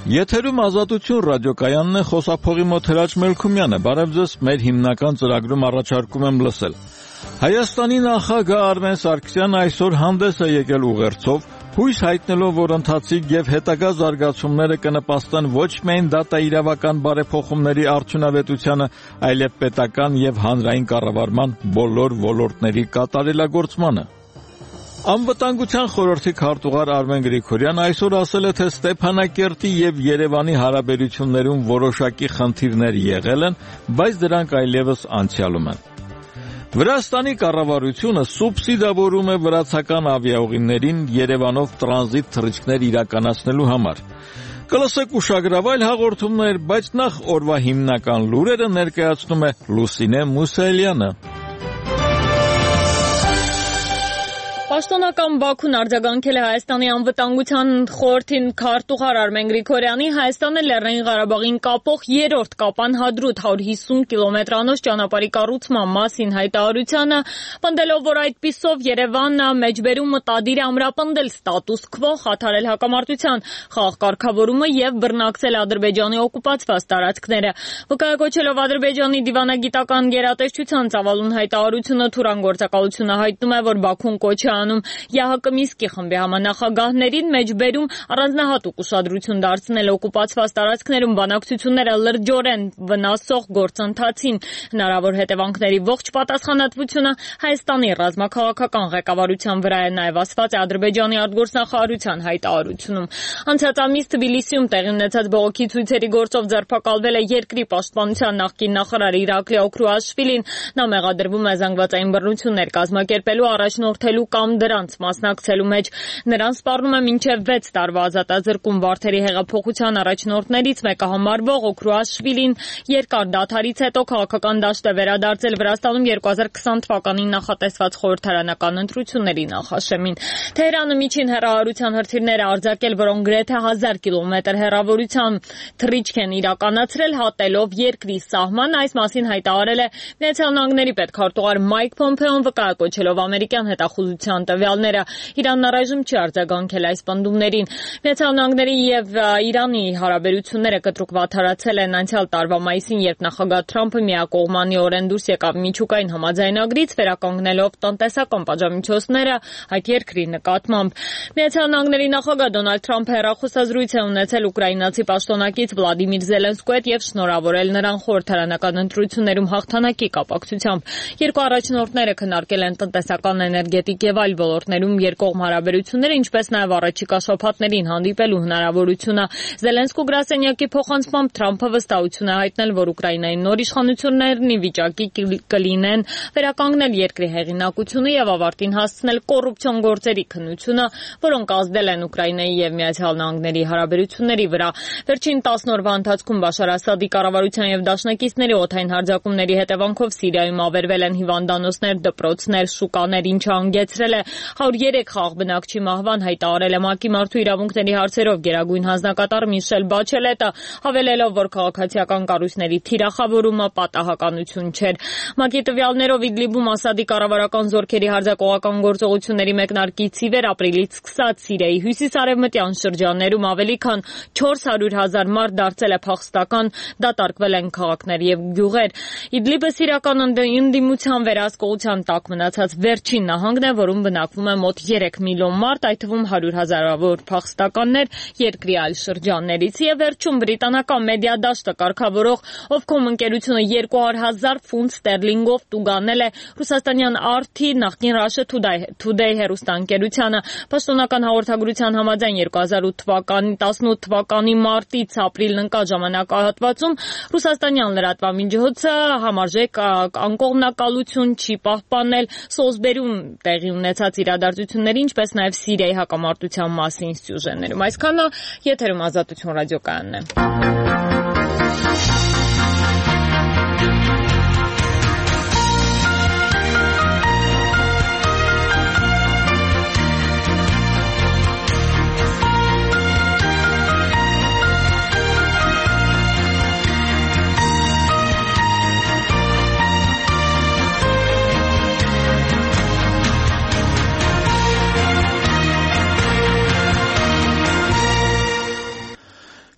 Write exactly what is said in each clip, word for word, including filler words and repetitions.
Եթերում Ազատություն ռադիոկայանն է, խոսափողի մոտ Հրաչ Մելքումյանը։ Բարև ձեզ, մեր հիմնական ծրագրում առաջարկում եմ լսել։ Հայաստանի նախագահ Արմեն Սարգսյանը այսօր հանդես է եկել ուղերձով, հույս հայտնելով, որ ընթացիկ եւ հետագա զարգացումները կնպաստեն ոչ միայն դատաիրավական բարեփոխումների արդյունավետությանը, այլև պետական եւ հանրային կառավարման բոլոր ոլորտների կատարելագործմանը։ Անվտանգության խորհրդի քարտուղար Արմեն Գրիգորյանը այսօր ասել է, թե Ստեփանակերտի եւ Երևանի հարաբերություններում որոշակի խնդիրներ եղել են, բայց դրանք այլևս անցյալում են։ Վրաստանի կառավարությունը սուբսիդավորում է վրացական ավիաուղիներին Երևանով տրանզիտ թռիչքներ իրականացնելու համար։ Կլսեք ուշագրավայր հաղորդումներ, բայց նախ օրվա հիմնական լուրերը ներկայացնում է Լուսինե Մուսայելյանը։ Պաշտոնական Բաքուն արձագանքել է Հայաստանի անվտանգության խորհրդին քարտուղար Արմեն Գրիգորյանի Հայաստանը Լեռնային Ղարաբաղին կապող երրորդ Կապան Հադրութ հարյուր հիսուն կիլոմետրանոց ճանապարհի կառուցման մասին հայտարարությանը, պնդելով, որ այդպիսով Երևանը մեջբերում մտադիր է ամրապնդել ստատուս քվո, խաթարել հակամարտության խաղաղ կարգավորումը եւ բռնակցել Ադրբեջանի օկուպացված տարածքները։ Վկայակոչելով Ադրբեջանի դիվանագիտական գերատեսչության ծավալուն հայտարարությունը, Թուրան գործակալությունը հայտնում է, որ Բաքուն կոչ է անում ԵԱՀԿ Մինսկի խմբի համանախագահներին մեջբերում առանձնահատուկ ուշադրություն դարձնել օկուպացված տարածքներում բանակցությունները լրջորեն վնասող գործընթացին, հնարավոր հետևանքների ողջ պատասխանատվությունը Հայաստանի ռազմաքաղաքական ղեկավարության վրա է, նաև ասված է Ադրբեջանի արտգործնախարարության հայտարարությունում։ Անցած ամիս Թբիլիսիում տեղի ունեցած բողոքի ցույցերի գործով ձերբակալվել է երկրի պաշտպանության նախկին նախարար Իրակլի Օքրուաշվիլին։ Նա մեղադրվում է զանգվածային բռնություններ կազմակերպելու, առաջնորդելու կամ դրանց մասնակցելու մեջ։ Նրան սպառնում է մինչև վեց տարվա ազատազրկում։ Վարդերի հեղափոխության առաջնորդներից մեկը համարվող Օքրուաշվիլին երկար դադարից հետո քաղաքական դաշտ է վերադարձել Վրաստանում երկու հազար քսան թվականին նախատեսված խորհրդարանական ընտրությունների նախաշեմին։ Թեհրանը միջին հեռահարության հրթիռներ է արձակել, որոնք գրեթե հազար կիլոմետր հեռավորության թռիչք են իրականացրել, հատելով երկրի սահման։ Այս մասին հայտարարել է Միացյալ Նահանգների պետքարտուղար Մայք Փոմփեոն, վկայակոչելով ամերիկյան հետախուզության տվյալները։ Իրանն առայժմ չի արձագանքել այս պնդումներին։ Միացյալ Նահանգների եւ Իրանի հարաբերությունները կտրուկ վատթարացել են անցյալ տարվա մայիսին, երբ նախագահ Թրամփը միակողմանիորեն դուրս եկավ միջուկային համաձայնագրից, վերականգնելով տնտեսական պատժամիջոցները այդ երկրի նկատմամբ։ Միացյալ Նահանգների նախագահ Դոնալդ Թրամփը հեռախոսազրույց է ունեցել ուկրաինացի պաշտոնակից Վլադիմիր Զելենսկու հետ եւ շնորհավորել նրան խորհրդարանական ընտրություններում հաղթանակի կապակցությամբ։ Երկու առաջնորդները քննարկել են տնտեսական, էներգետիկ եւ այլ ոլորտներում երկկողմ հարաբերությունները, ինչպես նաեւ առաջիկա շաբաթներին հանդիպելու հնարավորությունը։ Զելենսկու գրասենյակի փոխանցմամբ Թրամփը վստահություն է հայտնել, որ Ուկրաինայի նոր իշխանություններն ի վիճակի կլինեն վերականգնել երկրի հեղինակությունը եւ ավարտին հասցնել կոռուպցիոն գործերի քննությունը, որոնք ազդել են Ուկրաինայի եւ Միացյալ Նահանգների հարաբերությունների վրա։ Վերջին տասն օրվա ընթացքում Բաշար Ասադի կառավարության եւ դաշնակիցների օդային հարձակումների հետևանքով Սիրիայում ավերվել են հիվանդանոցներ, դպրոցներ, շուկաներ, ինչը հանգեցրել է հարյուր երեք խաղաղ բնակչի մահվան, հայտարարել է ՄԱԿ-ի մարդու իրավունքների հարցերով գերագույն հանձնակատար Միշել Բաչելետը, հավելելով, որ քաղաքացիական կառույցների թիրախավորումը պատահականություն չէր։ ՄԱԿ-ի տվյալներով Իդլիբում Ասադի կառավարական զորքերի հարձակողական գործողությունների մեկնարկից ի վեր ապրիլից սկսած Սիրիայի հյուսիս-արևմտյան շրջաններում ավելի քան չորս հարյուր հազար մարդ դարձել է փախստական, դատարկվել են քաղաքներ եւ գյուղեր։ Իդլիբը սիրիական ընդդիմության վերահսկողության տակ մնացած վերջին նահանգն է, որում բնակվում է մոտ երեք միլիոն մարդ, այդ թվում հարյուր հազարավոր փախստականներ երկրի այլ շրջաններից։ Եվ վերջում բրիտանական մեդիա դաշտը կարգավորող Ofcom ընկերությունը երկու հարյուր հազար ֆունտ ստերլինգով տուգանել է ռուսաստանյան ար թի նախկին Russia Today հեռուստաընկերությանը։ Պաշտոնական հաղորդագրության համաձայն երկու հազար տասնութ թվականի մարտից ապրիլն ընկած ժամանակահատվածում ռուսաստանյան լրատվամիջոցը համարժեք անկողմնակալություն չի պահպանել Սոլսբերիում տեղի ունեցած իրադարձությունների, ինչպես նաև Սիրիայի հակամարտության մասին սյուժեներում։ Այսքանը եթերում Ազատություն ռադիոկայանն է։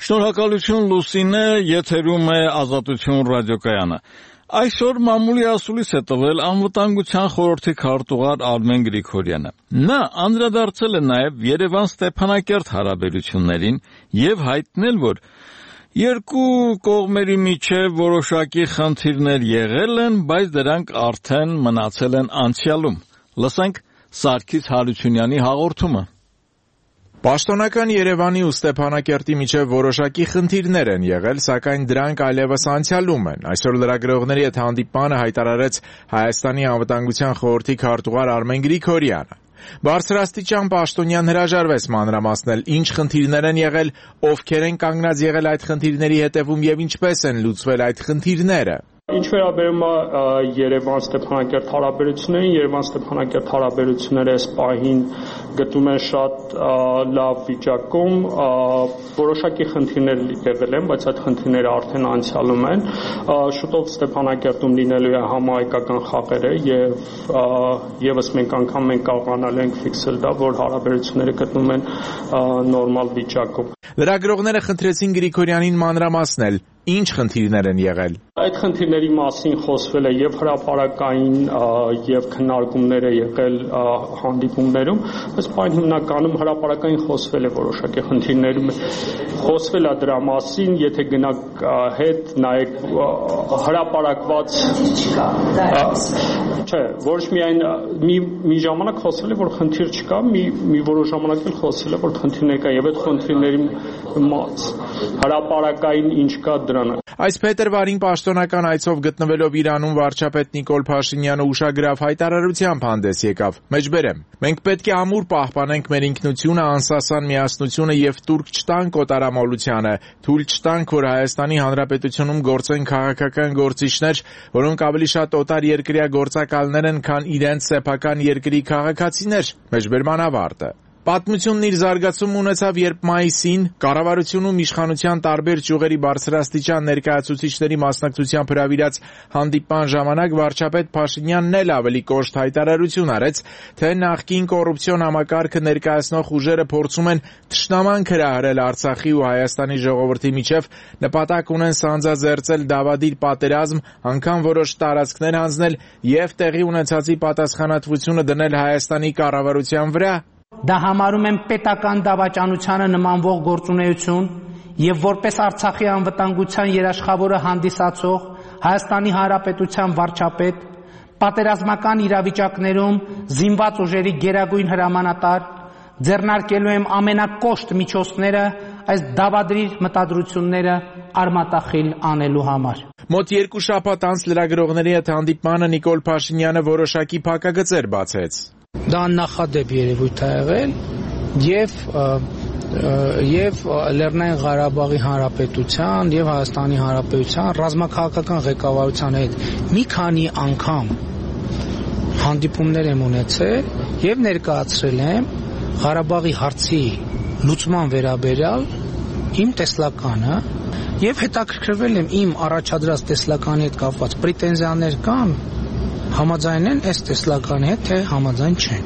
Շնորհակալություն Լուսինե, եթերում է Ազատություն ռադիոկայանը։ Այսօր մամուլի ասուլիս է տվել Անվտանգության խորհրդի քարտուղար Արմեն Գրիգորյանը։ Նա անդրադարձել է նաև Երևան-Ստեփանակերտ հարաբերություններին եւ հայտնել, որ երկու կողմերի միջև որոշակի խնդիրներ եղել են, բայց դրանք արդեն մնացել են անցյալում։ Լսենք Սարգիս Հարությունյանի հաղորդումը։ Պաշտոնական Երևանի ու Ստեփանակերտի միջև որոշակի խնդիրներ են եղել, սակայն դրանք այլևս անցյալում են։ Այսօր լրագրողների հետ հանդիպմանը հայտարարեց Հայաստանի Անվտանգության խորհրդի քարտուղար Արմեն Գրիգորյանը։ Բարձրաստիճան պաշտոնյան հրաժարվեց մանրամասնել ինչ խնդիրներ են եղել, ովքեր են կանգնած եղել այդ խնդիրների հետևում եւ ինչպես են լուծվել այդ խնդիրները։ Ինչ վերաբերում է Երևան-Ստեփանակերտ հարաբերություններին, Երևան-Ստեփանակերտ հարաբերությունները այս պահին գտնում են շատ լավ վիճակում, որոշակի խնդիրներ եղել են, բայց այդ խնդիրները արդեն անցյալում են։ Շուտով Ստեփանակերտում լինելու է համահայկական խաղերը եւ եւս մենք անգամ մենք կարողանալու ենք ֆիքսել դա, որ հարաբերությունները գտնում են նորմալ վիճակում։ Լրագրողները խնդրեցին Գրիգորյանին մանրամասնել, ինչ խնդիրներ են եղել։ Այդ խնդիրների մասին խոսվել է եւ հրապարակային եւ քննարկումներ է եղել հանդիպումներում, բայց պայն հիմնականում հրապարակային խոսվել է որոշակի խնդիրներում խոսվել է դրա մասին, եթե գնաք հետ նայեք հրապարակված չէ, ոչ միայն մի մի ժամանակ խոսվել է, որ խնդիր չկա, մի մի որոշ ժամանակ էլ խոսվել է, որ խնդիրներ կա եւ այդ խնդիրների հրապարակային ինչ կա դրան։ Այս փետրվարին պաշտոնական այցով գտնվելով Իրանում վարչապետ Նիկոլ Փաշինյանը ուշագրավ հայտարարությամբ հանդես եկավ։ Մեջբերեմ. մենք պետք է ամուր պահպանենք մեր ինքնությունը, անսասան միասնությունը եւ տուրք չտանք օտարամոլությանը, թույլ չտանք, որ Հայաստանի Հանրապետությունում գործեն քաղաքական գործիչներ, որոնք ավելի շատ օտար երկրյա գործակալներ են, քան իրենց սեփական երկրի քաղաքացիներ։ Մեջբերման ավարտը։ Պատմությունն իր զարգացումը ունեցավ, երբ մայիսին կառավարությունում իշխանության տարբեր ճյուղերի բարձրաստիճան ներկայացուցիչների մասնակցությամբ հրավիրած հանդիպման ժամանակ վարչապետ Փաշինյանն էլ ավելի կոշտ հայտարարություն արեց, թե նախկին կոռուպցիոն համակարգը ներկայացնող ուժերը փորձում են թշնամանք հրահրել Արցախի ու Հայաստանի ժողովրդի միջև, նպատակ ունեն սանձազերծել դավադիր պատերազմ, անգամ որոշ տարածքներ հանձնել եւ տեղի ունեցածի պատասխանատվությունը դնել Հայաստանի կառավարության վրա։ Դա համարում եմ պետական դավաճանությանը նմանվող գործունեություն եւ որպես Արցախի անվտանգության երաշխավորը հանդիսացող Հայաստանի Հանրապետության վարչապետ պատերազմական իրավիճակներում զինված ուժերի գերագույն հրամանատար ձեռնարկելու եմ ամենակոշտ միջոցները այս դավադրիր մտադրությունները արմատախիլ անելու համար։ Մոտ երկու շաբաթ անց լրագրողների հետ հանդիպմանը Նիկոլ Փաշինյանը որոշակի փակագծեր բացեց։ Դա նախադեպ երևույթ է եղել եւ եւ Լեռնային Ղարաբաղի Հանրապետության եւ Հայաստանի Հանրապետության ռազմաքաղաքական ղեկավարության հետ մի քանի անգամ հանդիպումներ եմ ունեցել եւ ներկայացրել եմ Ղարաբաղի հարցի լուծման վերաբերյալ իմ տեսլականը եւ հետաքրքրվել եմ իմ առաջադրած տեսլականի հետ կապված պրետենզիաներ կան համաձայն են այս տեսլականի հետ, թե համաձայն չեն։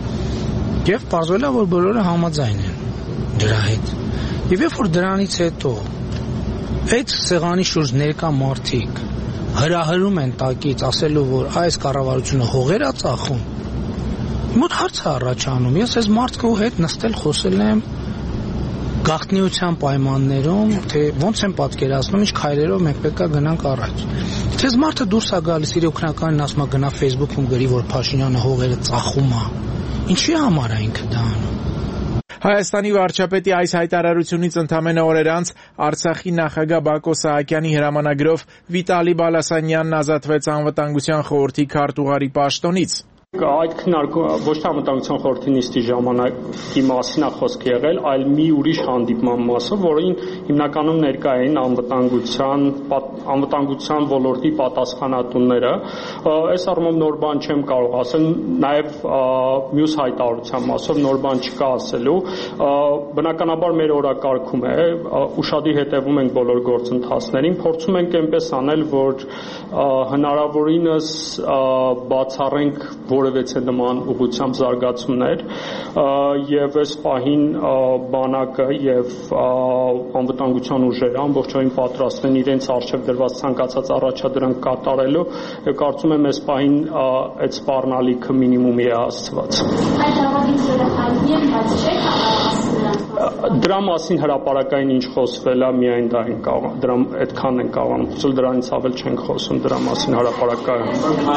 Եվ պարզվել է, որ բոլորը համաձայն են դրա հետ։ Եվ երբ որ դրանից հետո այդ սեղանի շուրջ ներկա մարդիկ հրահրում են տակից, ասելով, որ այս կառավարությունը հողեր է ծախում, մոտ հարց է առաջանում։ Ես այս մարդկու հետ նստել խոսել եմ գաղտնիության պայմաններում, թե ոնց են պատկերացնում, ինչ քայլերով մենք պետք է գնանք առաջ։ Թեզ մարդը դուրս է գալիս իր օգնականին ասում է գնա Facebook-ում գրի, որ Փաշինյանը հողերը ծախում է։ Ինչի համար է ինքը դա անում։ Հայաստանի վարչապետի այս հայտարարությունից ընդամենը օրեր անց Արցախի նախագահ Բակո Սահակյանի հրամանագրով Վիտալի Բալասանյանն ազատվեց Անվտանգության խորհրդի քարտուղարի պաշտոնից։ Այդ քննարկումը ոչ թե Անվտանգության խորհրդի նիստի ժամանակի մասին է խոսք եղել, այլ մի ուրիշ հանդիպման մասով, որին հիմնականում ներկա էին անվտանգության անվտանգության ոլորտի պատասխանատուները։ Այս առումով նոր բան չեմ կարող ասել, նաև մյուս հայտարարության մասով նոր բան չկա ասելու։ Բնականաբար մեր օրակարգում է, ուշադիր հետևում ենք բոլոր գործընթացներին, փորձում ենք այնպես անել, որ հնարավորինս բացառենք որևէ նման ուղղությամբ զարգացումներ եւ այս պահին բանակը եւ անվտանգության ուժերը ամբողջովին պատրաստ են իրենց արժեվ դրված ցանկացած առաջադրանք կատարելու եւ կարծում եմ այս պահին այդ սպառնալիքը մինիմումի է հասցված։ Այդ հավաքիչները հայտնի են, բայց չէ՞ դրա մասին հրապարակային ինչ խոսվել է միայն դա են կարող դրա այդքան են կարող խոսել դրանից ավել չենք խոսում դրա մասին հրապարակային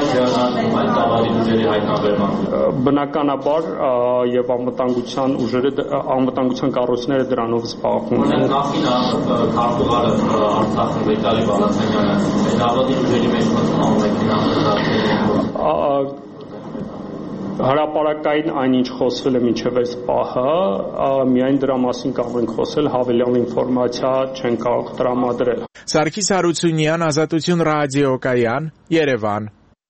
բնականաբար եւ անվտանգության ուժերը անվտանգության կառույցները դրանով զբաղվում են նախին քարտուղարը Արցախի Վետալի Բալասանյանը դավադի ուժերի մեջ մտնում է հրապարակային այնինչ խոսվել է մինչև այս պահը միայն դրա մասին կարող ենք խոսել հավելյալ ինֆորմացիա չեն կարող տրամադրել Սարգիս Հարությունյան Ազատություն ռադիոկայան Երևան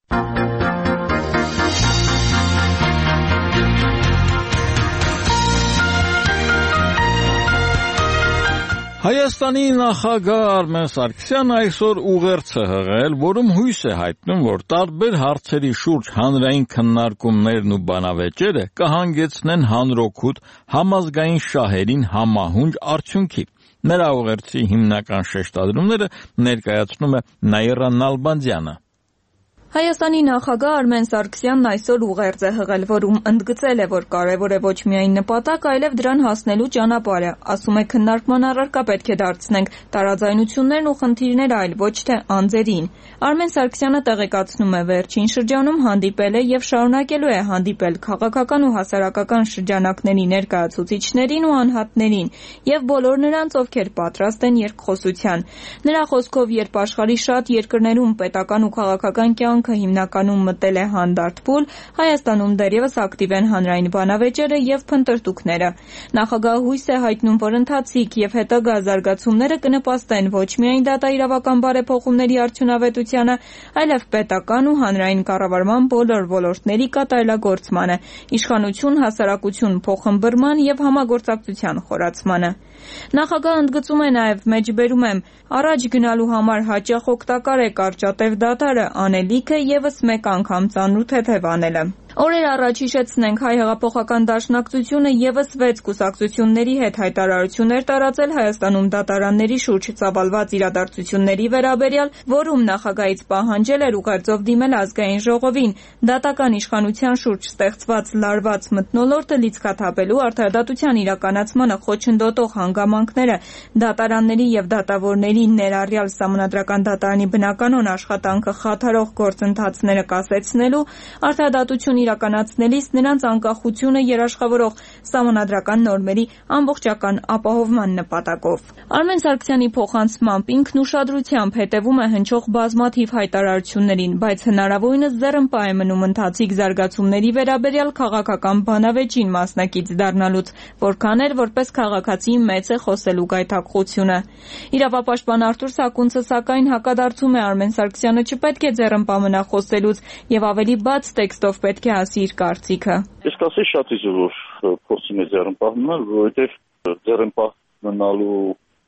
Հայաստանի նախագահ Արմեն Սարգսյանը այսօր ուղերձ է հղել, որում հույս է հայտնում, որ տարբեր հարցերի շուրջ հանրային քննարկումներն ու բանավեճերը կհանգեցնեն հանրօգուտ համազգային շահերին համահունչ արդյունքի։ Նրա ուղերձի հիմնական շեշտադրումները ներկայացնում է Նաիրա Նալբանդյանը։ Հայաստանի նախագահ Արմեն Սարգսյանն այսօր ուղերձ է հղել, որում ընդգծել է, որ կարևոր է ոչ միայն նպատակ, այլև դրան հասնելու ճանապարհը։ Ասում է, քննարկման առարկա պետք է դարձնենք տարաձայնություններն ու խնդիրները, այլ ոչ թե անձերին։ Արմեն Սարգսյանը տեղեկացնում է, վերջին շրջանում հանդիպել է եւ շարունակելու է հանդիպել քաղաքական ու հասարակական շրջանակների ներկայացուցիչներին ու անհատներին եւ բոլոր նրանց, ովքեր պատրաստ են երկխոսության։ Նրա խոսքով, երբ աշխարհի շատ երկրներում պետական ու քաղաքական կյանք հիմնականում մտել է հանդարտ փուլ, Հայաստանում դեռևս ակտիվ են հանրային բանավեճերը եւ փնտրտուքները։ Նախագահը հույս է հայտնում, որ ընթացիկ եւ հետագա զարգացումները կնպաստեն ոչ միայն դատաիրավական բարեփոխումների արդյունավետությանը, այլև պետական ու հանրային կառավարման բոլոր ոլորտների կատարելագործմանը, իշխանություն, հասարակություն փոխհմբռնման եւ համագործակցության խորացմանը։ Նախագահը ընդգծում է նաև մեջբերում եմ առաջ գնալու համար հաճախ օգտակար է կարճատև դադարը, անելիքը եւս մեկ անգամ ծանոթ թեթև անելը։ Օրեր առաջ հիշեցնենք հայ հեղափոխական դաշնակցությունը եւս վեց կուսակցությունների հետ հայտարարություններ տարածել Հայաստանում դատարանների շուրջ ծավալված իրադարձությունների վերաբերյալ, որում նախագահից պահանջել էր ուղերձով դիմել ազգային ժողովին, դատական իշխանության շուրջ ստեղծված լարված մթնոլորտը լիցքաթափելու արդարադատության իրականացմանը խոչընդոտող հանգամանքները, դատարանների եւ դատավորների ներառյալ Սահմանադրական դատարանի բնականոն աշխատանքը խաթարող գործընթացները կասեցնելու, արդարադատություն իրականացնելիս նրանց անկախությունը երաշխավորող սահմանադրական նորմերի ամբողջական ապահովման նպատակով։ Արմեն Սարգսյանի փոխանցմամբ ինքն ուշադրությամբ հետևում է հնչող բազմաթիվ հայտարարություններին, բայց հնարավորինս ձեռնպահ է մնում ընթացիկ զարգացումների վերաբերյալ քաղաքական բանավեճին մասնակից դառնալուց, որքան էլ որպես քաղաքացի մեծ է խոսելու գայթակղությունը։ Իրավապաշտպան Արթուր Սակունցը սակայն հակադարձում է Արմեն Սարգսյանը չպետք է ձեռնպահ մնա խոսելուց եւ ավելի բաց տեքստով պետք է ասի իր կարծիքը։ Ես կասեի շատ իզուր փորձում է ձեռնպահ մնալ, որովհետև ձեռնպահ մնալու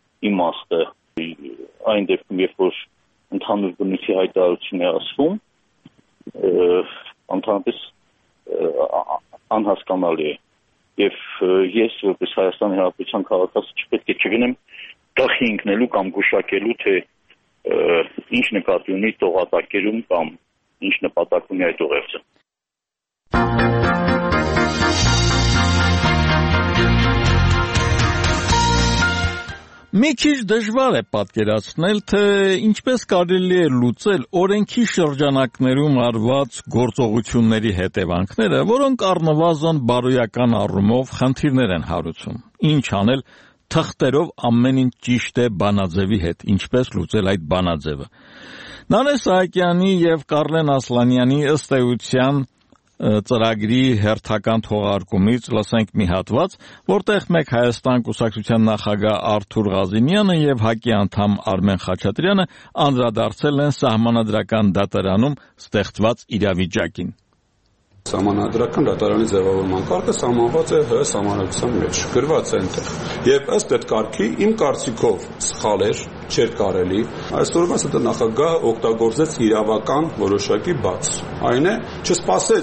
իմաստը այն դեպքում, երբ որ ընդհանուր բնույթի հայտարարություն է ասվում, ընդհանրապես անհասկանալի է։ Եվ ես որպես Հայաստանի Հանրապետության քաղաքացի չպետք է չգնեմ տխի ընկնելու կամ գուշակելու, թե ինչ նկատի ունի տողատակերում կամ ինչ նպատակ ունի այդ ուղերձը։ Մի քիչ դժվար է պատկերացնել, թե ինչպես կարելի է լուծել օրենքի շրջանակներում արված գործողությունների հետևանքները, որոնք առնվազն բարոյական առումով խնդիրներ են հարուցում։ Ինչ անել թղթերով ամեն ինչ ճիշտ է բանաձևի հետ, ինչպես լուծել այդ բանաձևը։ Նանե Սահակյանի եւ Կառլեն Ասլանյանի ըստ էության ծրագրի հերթական թողարկումից լսենք մի հատված, որտեղ մեկ Հայաստան կուսակցության նախագահ Արթուր Ղազինյանը եւ ՀԱԿ-ի անդամ Արմեն Խաչատրյանը անդրադարձել են Սահմանադրական դատարանում ստեղծված իրավիճակին։ Սահմանադրական դատարանի ձևավորման կարգը սահմանված է ՀՀ սահմանադրության մեջ, գրված է այնտեղ։ Եվ ըստ այդ կարգի իմ կարծիքով սխալ էր, չէր կարելի, այսօրվա դա նախագահը օգտագործեց իրավական որոշակի բաց։ Այն է, չսպասեց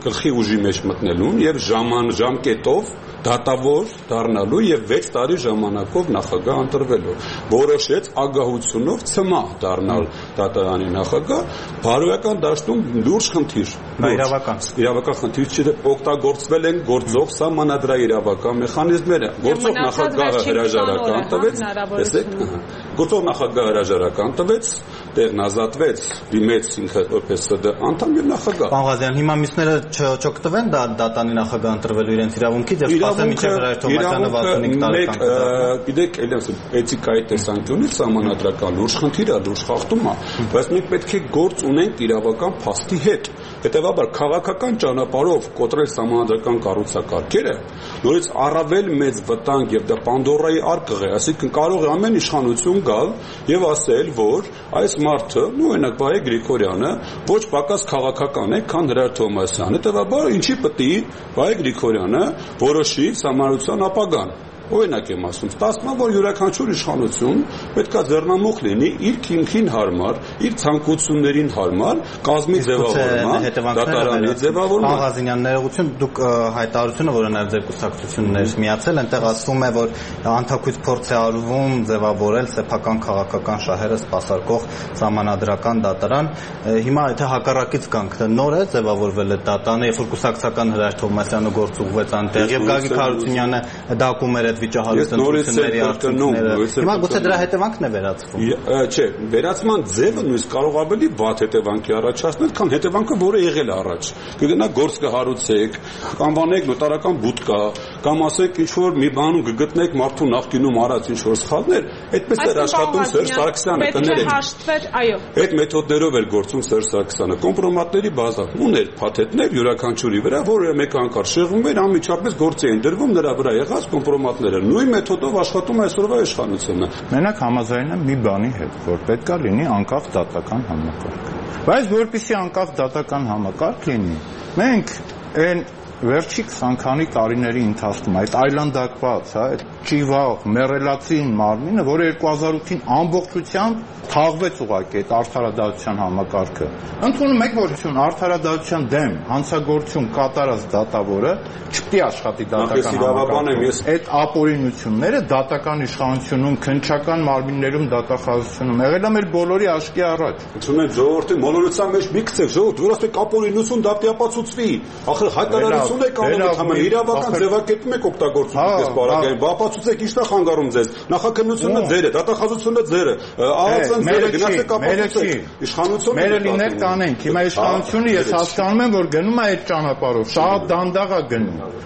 գլխի ուժի մեջ մտնելուն եւ ժաման ժամկետով դատավոր դառնալու եւ վեց տարի ժամանակով նախագահ ընտրվելու որոշեց ագահությունով ցմա դառնալ դատարանի նախագահ բարոյական դաշտում լուրջ խնդիր իրավական իրավական խնդիր չէ օգտագործվել են գործող սահմանադրական մեխանիզմները գործող նախագահը հրաժարական տվեց տեսեք գործող նախագահը հրաժարական տվեց տեղն ազատվեց դիմեց ինքը որպես ՍԴ անդամ եւ նախագահ Պարոն Ղազարյան հիմա մյուսները չօգտվեն դա դատանի նախագահ ընտրվելու իրենց իրավունքից եւ սպասեն մինչեւ Հրայր Թոմասյանը վաթսունհինգ տարեկան կդառնա գիտեք Էլիաս էթիկայի տեսանկյունից սահմանադրական լուրջ խնդիր է լուրջ խախտում է բայց մենք պետք է գործ ունենք իրավական փաստի հետ հետեւաբար քաղաքական ճանապարհով կոտրել սահմանադրական կառուցակարգերը նորից առավել մեծ վտանգ եւ դա Պանդորայի արկղ է այսինքն կարող է ամեն իշխանություն գալ եւ ասել որ այս մարդը նույնիսկ օրինակ Վահե Գրիգորյանը ոչ պակաս քաղաքական է քան Հրայր Թոմասյանը հետեւաբար ինչի պետք է Վահե Գրիգորյանը որոշի սահմանադրության ապագան Օրինակ եմ ասում, ստացվում է, որ յուրաքանչյուր իշխանություն պետք է ձեռնամուխ լինի իր քիմքին հարմար, իր ցանկություններին հարմար, կազմի ձևավորման, դատարանի ձևավորման։ Պարոն Ղազարյան, ներողություն, դուք հայտարարությունը, որը նաև ձեր կուսակցություններ միացել, այնտեղ ասվում է, որ անթակույց փորձ է արվում ձևավորել սեփական քաղաքական շահերը սպասարկող սահմանադրական դատարան։ Հիմա եթե հակառակից կանք, նոր է ձևավորվել է դատարանը, երբ որ կուսակցական Հրայր Թոմասյանը գործ ուղղվեց անտեղ եւ Գագիկ Հարությունյանը դակում էր վիճահարույց ընտրությունների արդյունքները։ Հիմա գուցե դրա հետևանքն է վերացվում։ Չէ, վերացման ձևը նույնիսկ կարող ավելի վատ հետևանքի առաջացնել, քան հետևանքը, որը եղել է առաջ։ Կգնա գործ կհարուցեք, կանվանեք նոտարական բուտկա, կամ ասեք ինչ որ մի բանում կգտնեք մարդու նախկինում արած ինչ որ սխալներ, այդպես էր աշխատում Սերժ Սարգսյանը, կներեք։ Այո։ Այդ մեթոդներով էր գործում Սերժ Սարգսյանը, կոմպրոմատների բազա, ուներ փաթեթներ յուրաքանչյուրի վրա, որը մեկ անգամ շեղվում էր, անմիջապես գործ էին դրվում նրա վրա եղած կոմպրոմատները նույն մեթոդով աշխատում է այսօրվա իշխանությունը։ Մենակ համաձայն եմ մի բանի հետ, որ պետք է լինի անկախ դատական համակարգ։ Բայց որպեսզի անկախ դատական համակարգ լինի, մենք այն վերջի քսան քանի տարիների ընթացքում այդ այլանդակված, հա, այդ ճիվաղ, մեռելացին մարմինը, որը երկու հազար ութին ամբողջությամբ թաղվեց ուղղակի այդ արդարադատության համակարգը։ Ընդունում եք, որ արդարադատության դեմ հանցագործություն կատարած դատավորը չպետք է աշխատի դատական համակարգում։ Այդ ապօրինությունները դատական իշխանությունում, քննչական մարմիններում դատախազությունում եղել է մեր բոլորի աչքի առաջ։ Ընդունում եք ժողովրդի մոլորության մեջ մի գցեք, ժողովուրդ, որ ասեք ապօրինություն դատապացուցվի։ Ախր հայտարարություն եք անում, իրավական ձևակերպում եք օգտագործում այս բարակային, բապացուցեք ինչն է խանգարում ձեզ։ Նախաքննությունը ձեր է, դատախազությունը ձեր է, ԱԱՑ-ն ձեր է, գնացեք ապացուցեք։ Իշխանությունը մերը լիներ կանենք։ Հիմա իշխանությունը ես հասկանում եմ, որ գնում է այդ ճանապարհով, շատ դանդաղ է գնում։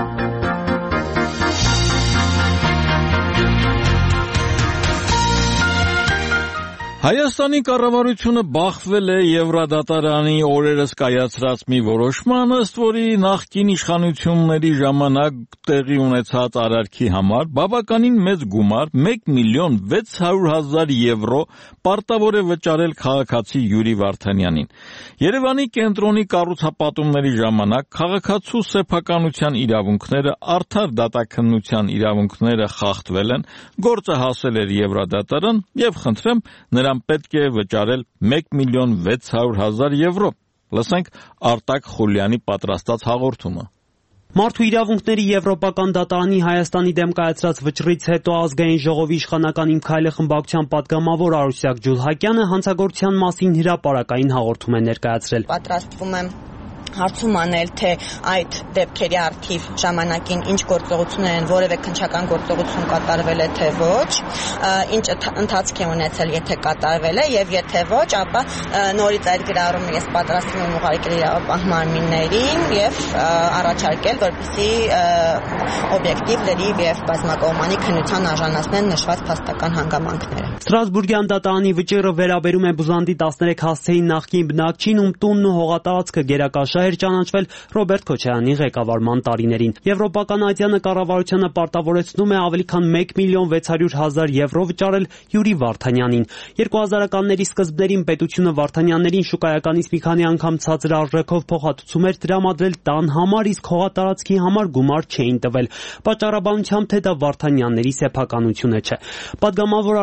Հայաստանի կառավարությունը բախվել է Եվրադատարանի օրերս կայացրած մի որոշման, ըստ որի նախկին իշխանությունների ժամանակ տեղի ունեցած արարքի համար բավականին մեծ գումար մեկ միլիոն վեց հարյուր հազար եվրո պարտավոր է վճարել քաղաքացի Յուրի Վարդանյանին։ Երևանի կենտրոնի կառուցապատումների ժամանակ քաղաքացու սեփականության իրավունքները, արդար դատաքննության իրավունքները խախտվել են, գործը հասել էր Եվրադատարան եւ խնդրեմ նրա պետք է վճարել մեկ միլիոն վեց հարյուր հազար եվրո։ Լսենք Արտակ Խուլյանի պատրաստած հաղորդումը։ Մարդու իրավունքների Եվրոպական դատարանի Հայաստանի դեմ կայացրած վճռից հետո ազգային ժողովի իշխանական Իմ քայլը խմբակցության падգամավոր Արուսյակ Ջուլհակյանը հանցագործության մասին հրապարակային հաղորդում է ներկայացրել։ Պատրաստվում եմ հարցում անել, թե այդ դեպքերի առթիվ ժամանակին ինչ գործողություններ են, որևէ քննչական գործողություն կատարվել է, թե ոչ, ինչ ընթացք է ունեցել, եթե կատարվել է, եւ եթե ոչ, ապա նորից այդ գրառումը ես պատրաստվում եմ ուղարկել իրավապահ մարմիններին եւ առաջարկել, որպեսզի օբյեկտիվ լրիվ եւ բազմակողմանի քննության արժանացնեն նշված փաստական հանգամանքները։ Ստրասբուրգյան դատարանի վճիռը վերաբերում է Բուզանդի տասներեք հասցեին նախկին բնակչին, ում տունն ու հողատարածքը գերակաշահ էր ճանաչվել Ռոբերտ Քոչարյանի ղեկավարման տարիներին։ Եվրոպական այցյանը կառավարությունը պարտավորեցնում է ավելի քան մեկ միլիոն վեց հարյուր հազար եվրո վճարել Յուրի Վարդանյանին։ երկու հազարականների սկզբներին պետությունը Վարդանյաններին շուկայականից մի քանի անգամ ցածր արժեքով փոխհատուցում էր տրամադրել տան համար, իսկ հողատարածքի համար գումար չէին տվել։ Պատճառաբանությամբ, թե դա Վարդանյանների սեփականությունը չէ։ Պատգամավոր Արուսյակ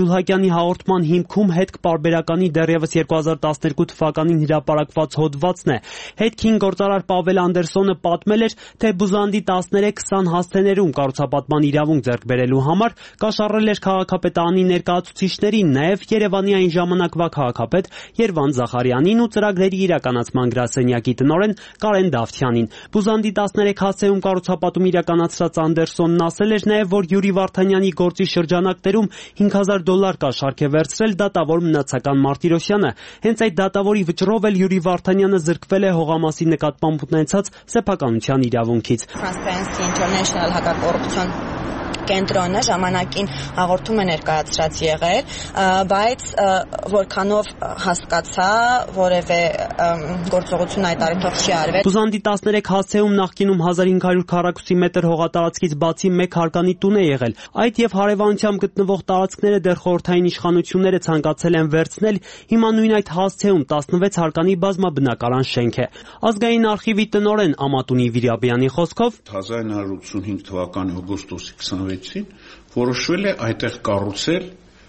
Աբդուլհակյանի հաղորդման հիմքում հետք պարբերականի դեռևս երկու հազար տասներկու թվականին հրապարակված հոդվածն է։ Հետքին գործարար Պավել Անդերսոնը պատմել էր, թե Բուզանդի տասներեք քսան հասցեներում կառուցապատման իրավունք ձեռք բերելու համար կաշառել էր քաղաքապետարանի ներկայացուցիչներին, նաև Երևանի այն ժամանակվա քաղաքապետ Երվանդ Զախարյանին ու ծրագրերի իրականացման գրասենյակի տնօրեն Կարեն Դավթյանին։ Բուզանդի տասներեք հասցեում կառուցապատում իրականացրած Անդերսոնն ասել էր նաև, որ Յուրի Վարդանյանի գործի շրջանակներում հինգ հազար դոլար կաշառք է վերցրել դատավոր Մնացական Մարտիրոսյանը։ Հենց այդ դատավորի վճռով էլ Յուրի Վարդանյանը զրկվել է հողամասի նկատմամբ ունեցած սեփականության իրավունքից։ Transparency International հակակոռուպցիոն կենտրոնը ժամանակին հաղորդում է ներկայացրած եղել, բայց որքանով հասկացա, որևէ գործողություն այդ առիթով չի արվել։ Բուզանդի տասներեք հասցեում նախկինում հազար հինգ հարյուր քառակուսի մետր հողատարածքից բացի մեկ հարկանի տուն է եղել։ Այդ եւ հարևանությամբ գտնվող տարածքները դեռ խորհրդային իշխանությունները ցանկացել են վերցնել, հիմա նույն այդ հասցեում տասնվեց հարկանի բազմաբնակարան շենք է։ Ազգային արխիվի տնօրեն Ամատունի Վիրաբյանի խոսքով հազար նույն հարյուր ութսունհինգ թվականի օգոստոսի քսանվեցին որոշվել է այդտեղ կառուցել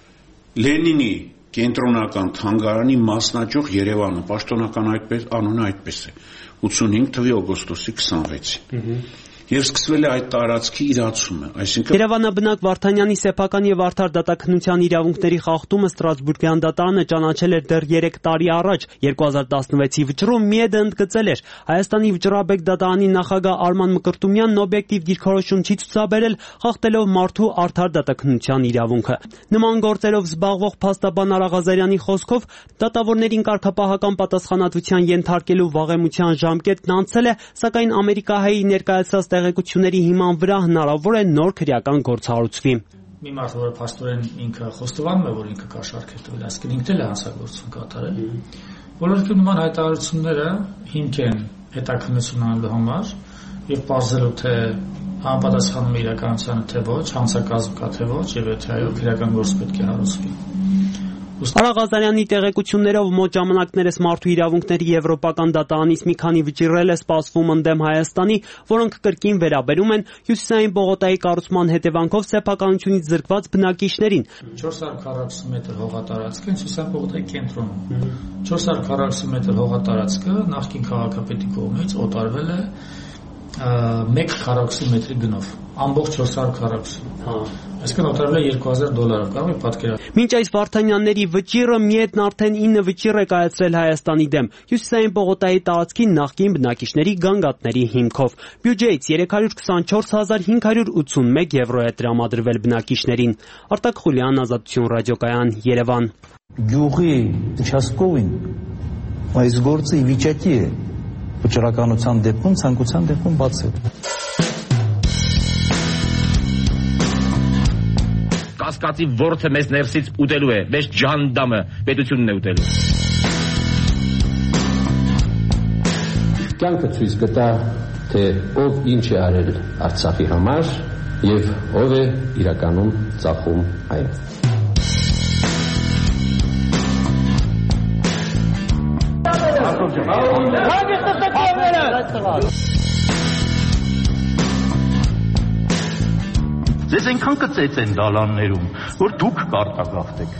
Լենինի կենտրոնական թանգարանի մասնաճյուղ Երևանը, պաշտոնական այդպես անունը այդպես է, ութսունհինգ թվականի օգոստոսի քսանվեցին։ Եվ սկսվել է այդ տարածքի իրացումը, այսինքն Երևանաբնակ Վարդանյանի սեփական եւ արդար դատաքննության իրավունքների խախտումը Ստրասբուրգյան դատարանը ճանաչել էր դեռ երեք տարի առաջ, երկու հազար տասնվեցի վճռում ՄԻԵԴ-ը ընդգծել էր Հայաստանի վճռաբեկ դատարանի նախագահ Արման Մկրտումյանն օբյեկտիվ դիրքորոշում չի ցուցաբերել, խախտելով մարդու արդար դատաքննության իրավունքը։ Նման գործերով զբաղվող փաստաբան Արա Ղազարյանի խոսքով դատավորներին կարգապահական պատասխանատվության ենթարկելու վաղեմության ժամկետն անցել է, սակայն Ամերիկահայի ներկայացած տեղեկությունների հիման վրա հնարավոր է նոր քրեական գործ հարուցվի։ Մի մարդ, որը փաստորեն ինքը խոստովանում է, որ ինքը կաշառք է տվել, այսինքն ինքն էլ է հանցագործություն կատարել։ Բոլոր նման հայտարարությունները հիմք են հետաքննություն անելու համար եւ պարզելու թե համապատասխանում է իրականությանը թե ոչ, հանցակազմ կա թե ոչ, եւ եթե այո, քրեական գործ պետք է հարուցվի։ Արա Ղազարյանի տեղեկություններով մոտ ժամանակներս մարդու իրավունքների եվրոպական դատարանից մի քանի վճիռել է սպասվում ընդդեմ Հայաստանի, որոնք կրկին վերաբերում են Հյուսիսային պողոտայի կառուցման հետևանքով սեփականությունից զրկված բնակիչներին։ չորս հարյուր քառակուսի մետր հողատարածքը Հյուսիսային պողոտայի կենտրոնում։ չորս հարյուր քառակուսի մետր հողատարածքը նախկին քաղաքապետի կողմից օտարվել է մեկ քառակուսի մետրի գնով, ամբողջ չորս հարյուր քառակուսի։ Այսինքն օտարվել է երկու հազար դոլարով, կարող եք պատկերացնել։ Մինչ այս Վարդանյանների վճիռը ՄԻԵԴ-ն արդեն ինը վճիռ է կայացրել Հայաստանի դեմ Հյուսիսային պողոտայի տարածքի նախկին բնակիչների գանգատների հիմքով։ Բյուջեից երեք հարյուր քսանչորս հազար հինգ հարյուր ութսունմեկ եվրո է տրամադրվել բնակիչներին։ Արտակ Խուլյան, Ազատություն ռադիոկայան, Երևան։ Գյուղի участковին այս գործը ի վիճակի է վճռականության դեպքում, ցանկության դեպքում բացել։ Կասկածի ворթը մեզ ներսից ուտելու է, մեզ ջանդամը պետությունն է ուտելու։ Կյանքը ցույց կտա, թե ով ինչ է արել Արցախի համար եւ ով է իրականում ծախում այն։ Ձեզ այնքան կծեց են դալաններում, որ դուք կարտագաղթեք։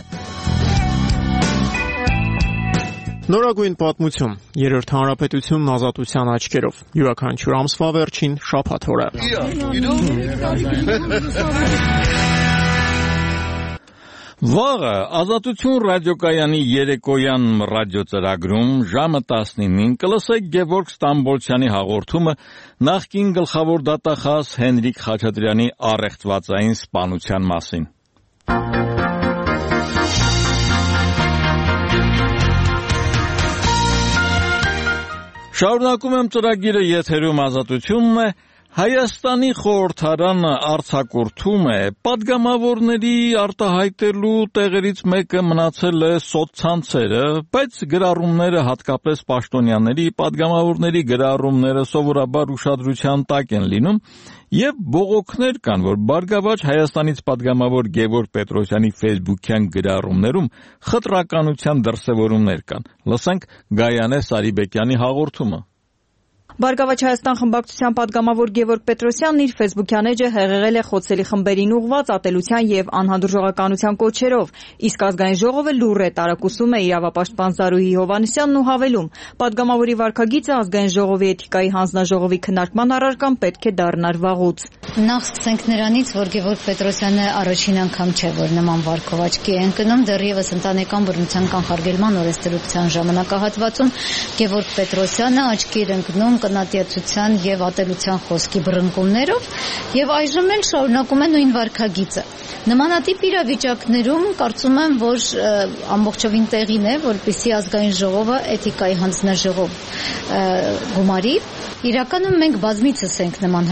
Նորագույն պատմություն, երրորդ հանրապետությունն ազատության աչքերով, յուրաքանչյուր ամսվա վերջին շաբաթ օրը։ Վաղը Ազատություն ռադիոկայանի երեկոյան ռադիոծրագրում ժամը տասնինին կլսեք Գևորգ Ստամբոլցյանի հաղորդումը նախկին գլխավոր դատախազ Հենրիկ Խաչատրյանի առեղծվածային սպանության մասին։ Շարունակում եմ ծրագիրը, եթերում Ազատությունն է։ Հայաստանի խորհրդարանը արձակուրդում է պատգամավորների արտահայտելու տեղերից մեկը մնացել է սոցցանցերը, բայց գրառումները, հատկապես պաշտոնյաների, պատգամավորների գրառումները սովորաբար ուշադրության տակ են լինում եւ բողոքներ կան, որ Բարգավաճ Հայաստանից պատգամավոր Գևորգ Պետրոսյանի Facebook-յան գրառումներում խտրականության դրսևորումներ կան։ Լսենք Գայանե Սարիբեկյանի հաղորդումը։ Բարգավաճ Հայաստան խմբակցության պատգամավոր Գևորգ Պետրոսյանն իր ֆեյսբուքյան էջը հեղեղել է խոցելի խմբերին ուղղված ատելության եւ անհանդուրժողականության կոչերով, իսկ ազգային ժողովը լուռ է տարակուսում է իրավապաշտպան Զարուհի Հովհաննիսյանն ու հավելում. Պատգամավորի վարքագիծը ազգային ժողովի էթիկայի հանձնաժողովի քննարկման առարկան պետք է դառնար վաղուց։ Նախ սկսենք նրանից, որ Գևորգ Պետրոսյանը առաջին անգամ չէ, որ նման վարկով աչքի է ընկնում, դեռևս ընտանեկան բռնության կանխարգելման օրենսդրության ժամանակահատվածում Գևորգ Պետրոսյանը աչքի էր ընկնում կնատիացության եւ ատելության խոսքի բռնկումներով եւ այժմ էլ շարունակում է նույն վարքագիծը։ Նմանատիպ իրավիճակներում կարծում եմ, որ ամբողջովին տեղին է, որպեսզի ազգային ժողովը էթիկայի հանձնաժողով գումարի։ Իրականում մենք բազմիցս ենք նման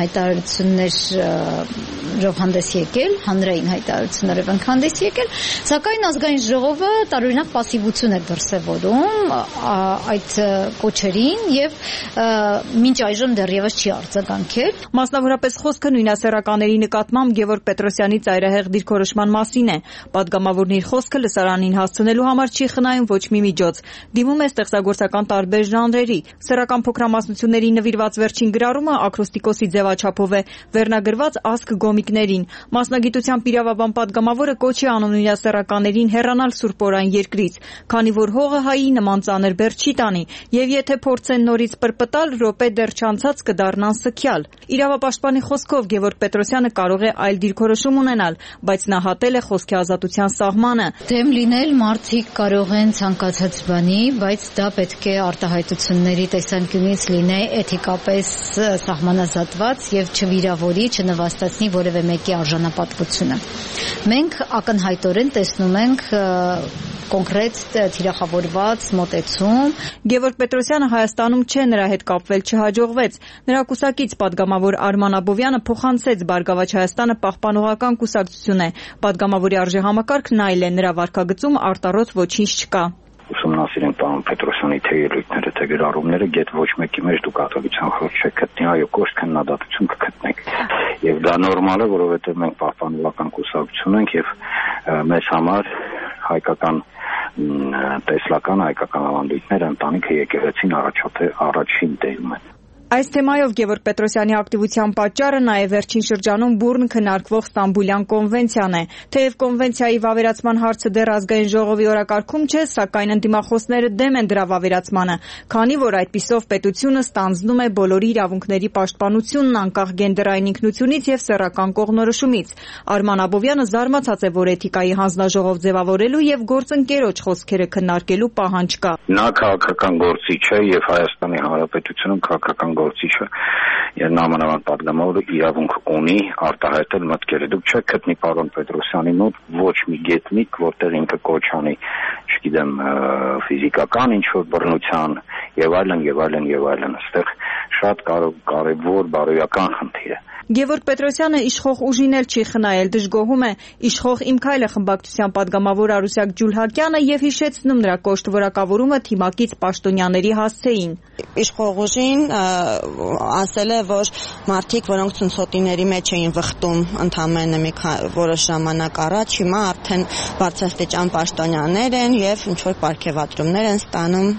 հայտարարություններով հանդես եկել, հանրային հայտարարություններով ենք հանդես եկել, սակայն ազգային ժողովը տարօրինակ պասիվություն է դրսևորում այդ կոչերին եւ մինչ այժմ դեռևս չի արձագանքել։ Մասնավորապես խոսքը նույնասեռականների նկատմամբ Գևորգ Պետրոսյանի ծայրահեղ դիրքորոշման մասին է։ Պատգամավորն իր խոսքը լսարանին հասցնելու համար չի խնայում ոչ մի միջոց։ Դիմում է ստեղծագործական տարբեր ժանրերի։ Սեռական փոքրամասնությունների նվիրված վերջին գրառումը ակրոստիկոսի ձևաչափով է վերնագրված ազգ գոմիկներին։ Մասնագիտությամբ իրավաբան պատգամավորը կոչ է անում նույնասեռականներին հեռանալ սուրբորան երկրից, քանի որ հողը հայի նման ծանր բեռ չի տանի, եւ եթե փորձեն նորից պրպտալ, րոպե դեռ չանցած կդառնան սքյալ։ Իրավապաշտպանի խոսքով Գևորգ Պետրոսյանը կարող է այլ դիրքորոշում ունենալ, բայց նա հատել է խոսքի ազատության սահմանը։ Դեմ լինել մարդիկ կարող են ցանկացած բանի, բայց դա պետք է արտահայտությունների տեսանկյունից լինի էթիկապես սահմանազատված եւ չվիրավորի, չնվաստացնի որևէ մեկի արժանապատվությունը։ Մենք ակնհայտորեն տեսնում ենք կոնկրետ թիրախավորված մոտեցում։ Գևորգ Պետրոսյանը Հայաստանում չէ, նրա հետ կապվել չհաջողվեց։ Նրա կուսակից պատգամավոր Արման Աբովյանը փոխանցեց Բարգավաճ Հայաստանը պահպանողական կուսակցություն է։ Պատգամավորի արժեհամակարգն այլ է, նրա վարքագծում արտառոց ոչինչ չկա։ Ուսումնասիրենք պարոն Պետրոսյանի թե ելույթները, թե գրառումները, գետ ոչ մեկի մեջ դուք ատելության խորհուրդ չեք գտնի, այո, կոշտ քննադատություն կգտնեք։ Եվ դա նորմալ է, որովհետև մենք պահպանողական կուսակցություն ենք եւ մեզ համար հայկական տեսլական հայկական ավանդույթները ընտանիքը եկեղեցին առաջին տեղում են։ Այս թեմայով Գևորգ Պետրոսյանի ակտիվության պատճառը նաև վերջին շրջանում բուռն քննարկվող Ստամբուլյան կոնվենցիան է։ Թեև կոնվենցիայի վավերացման հարցը դեռ ազգային ժողովի օրակարգում չէ, սակայն ընդդիմախոսները դեմ են դրա վավերացմանը, քանի որ այդպիսով պետությունը ստանձնում է բոլորի իրավունքների պաշտպանությունն անկախ գենդերային ինքնությունից եւ սեռական կողմնորոշումից։ Արման Աբովյանը զարմացած է, որ էթիկայի հանձնաժողով ձևավորելու եւ գործընկերոջ խոսքերը քննարկելու պահանջ կա։ Նա քաղաքական գործիչ է եւ Հայաստանի Հանրապետությունում քաղաքական գործիչը եւ նամանավանդ պատգամավորը իրավունք ունի արտահայտել մտքերը։ Դուք չեք գտնի պարոն Պետրոսյանի մոտ ոչ մի գետնիկ, որտեղ ինքը կոչ անի, չգիտեմ, ֆիզիկական ինչ-որ բռնության եւ այլն եւ այլն եւ այլն։ Այստեղ շատ կարևոր բարոյական խնդիր է։ Գևորգ Պետրոսյանը իշխող ուժին էլ չի խնայել, դժգոհում է իշխող Իմ քայլը խմբակցության պատգամավոր Արուսյակ Ջուլհակյանը եւ հիշեցնում նրա կոշտ որակավորումը թիմակից պաշտոնյաների հասցեին։ Իշխող ուժին ասել է, որ մարդիկ, որոնք ցնցոտիների մեջ էին վխտում ընդամենը մի որոշ ժամանակ առաջ, հիմա արդեն բարձրաստիճան պաշտոնյաներ են եւ ինչ որ պարգևատրումներ են ստանում։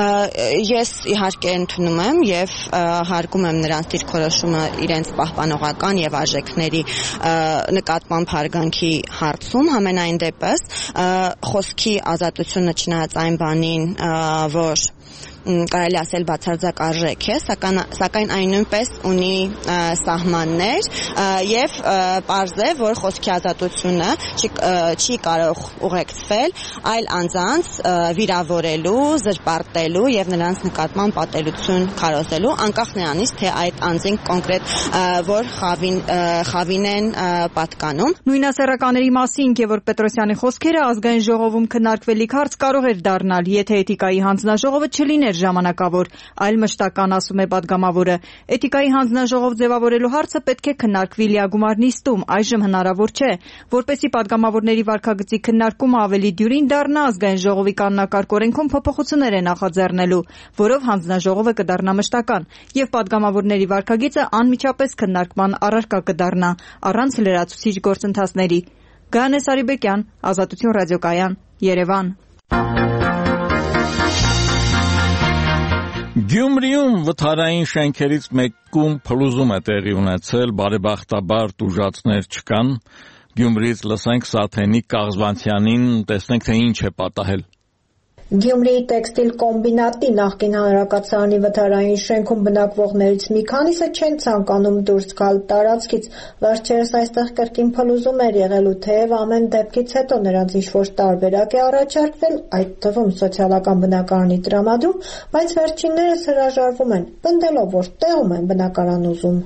Ես իհարկե ընդունում եմ եւ հարգում եմ նրանց դիրքորոշումը իրենց պահպանողական եւ արժեքների նկատմամբ հարգանքի հարցում, համենայն դեպս խոսքի ազատությունը չնայած այն բանին, որ կարելի ասել բացարձակ արժեք է, սակայն, սակայն այն նույնպես ունի սահմաններ եւ պարզ է, որ խոսքի ազատությունը չի, չի կարող ուղեկցվել այլ անձանց վիրավորելու, զրպարտելու եւ նրանց նկատմամբ պատելություն քարոզելու, անկախ նրանից, թե այդ անձին կոնկրետ որ խավին, խավին են պատկանում։ Նույնասեռականների մասին Գևորգ Պետրոսյանի խոսքերը ազգային ժողովում քննարկվելիք հարց կարող էր դառնալ, եթե էթիկայի հանձնաժողովը չլիներ ժամանակավոր, այլ մշտական, ասում է պատգամավորը։ Էթիկայի հանձնաժողով ձևավորելու հարցը պետք է քննարկվի լիագումար նիստում, այժմ հնարավոր չէ, որպեսզի պատգամավորների վարքագծի քննարկումը ավելի դյուրին դառնա, ազգային ժողովի կանոնակարգ օրենքում փոփոխություններ է նախաձեռնելու, որով հանձնաժողովը կդառնա մշտական, եւ պատգամավորների վարքագիծը անմիջապես քննարկման առարկա կդառնա, առանց լրացուցիչ գործընթացների։ Գայանե Սարիբեկյան, Ազատություն ռադիոկայան, Երևան։ Գյումրիում վթարային շենքերից մեկում փլուզում է տեղի ունեցել, բարեբախտաբար տուժածներ չկան։ Գյումրիից լսենք Սաթենիկ Կաղզվանցյանին, տեսնենք թե ինչ է պատահել։ Գյումրիի տեքստիլ կոմբինատի նախկին հանրակացարանի վթարային շենքում բնակվողներից մի քանիսը չեն ցանկանում դուրս գալ տարածքից։ Վերջերս այստեղ կրկին փլուզում էր եղել ու թեև ամեն դեպքից հետո նրանց ինչ-որ տարբերակ է առաջարկվել, այդ թվում սոցիալական բնակարանի տրամադրում, բայց վերջիններս հրաժարվում են, պնդելով, որ տեղում են բնակարան ուզում։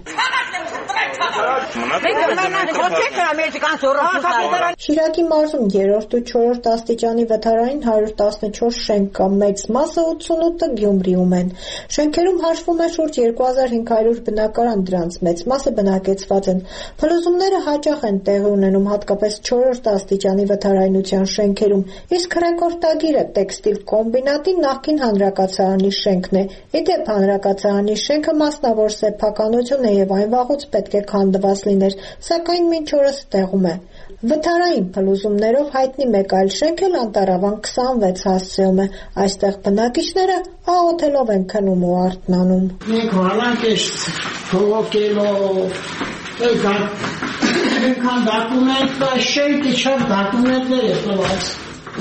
Շիրակի մարզում երրորդ ու չորրորդ աստիճանի վթարային հարյուր տասնչորս շենք կա, մեծ մասը ութսունութը Գյումրիում են։ Շենքերում հաշվում է շուրջ երկու հազար հինգ հարյուր բնակարան, դրանց մեծ մասը բնակեցված են։ Փլուզումները հաճախ են տեղի ունենում, հատկապես չորրորդ աստիճանի վթարայնության շենքերում, իսկ ռեկորդագիրը տեքստիլ կոմբինատի նախկին հանրակացարանի շենքն է։ Ի դեպ, հանրակացարանի շենքը մասնավոր սեփականություն է եւ այն վաղուց պետք է քանդված լիներ, սակայն մինչ օրս տեղում է։ Վթարային փլուզումներով հայտնի մեկ այլ շենք էլ Անտառավան քսանվեց հասցեում է։ Այստեղ բնակիչները աղոթելով են քնում ու արթնանում։ Մենք վալանք էս փողոքելով, այնքան դակումենտ, շենքը չար դակումենտներ է տված։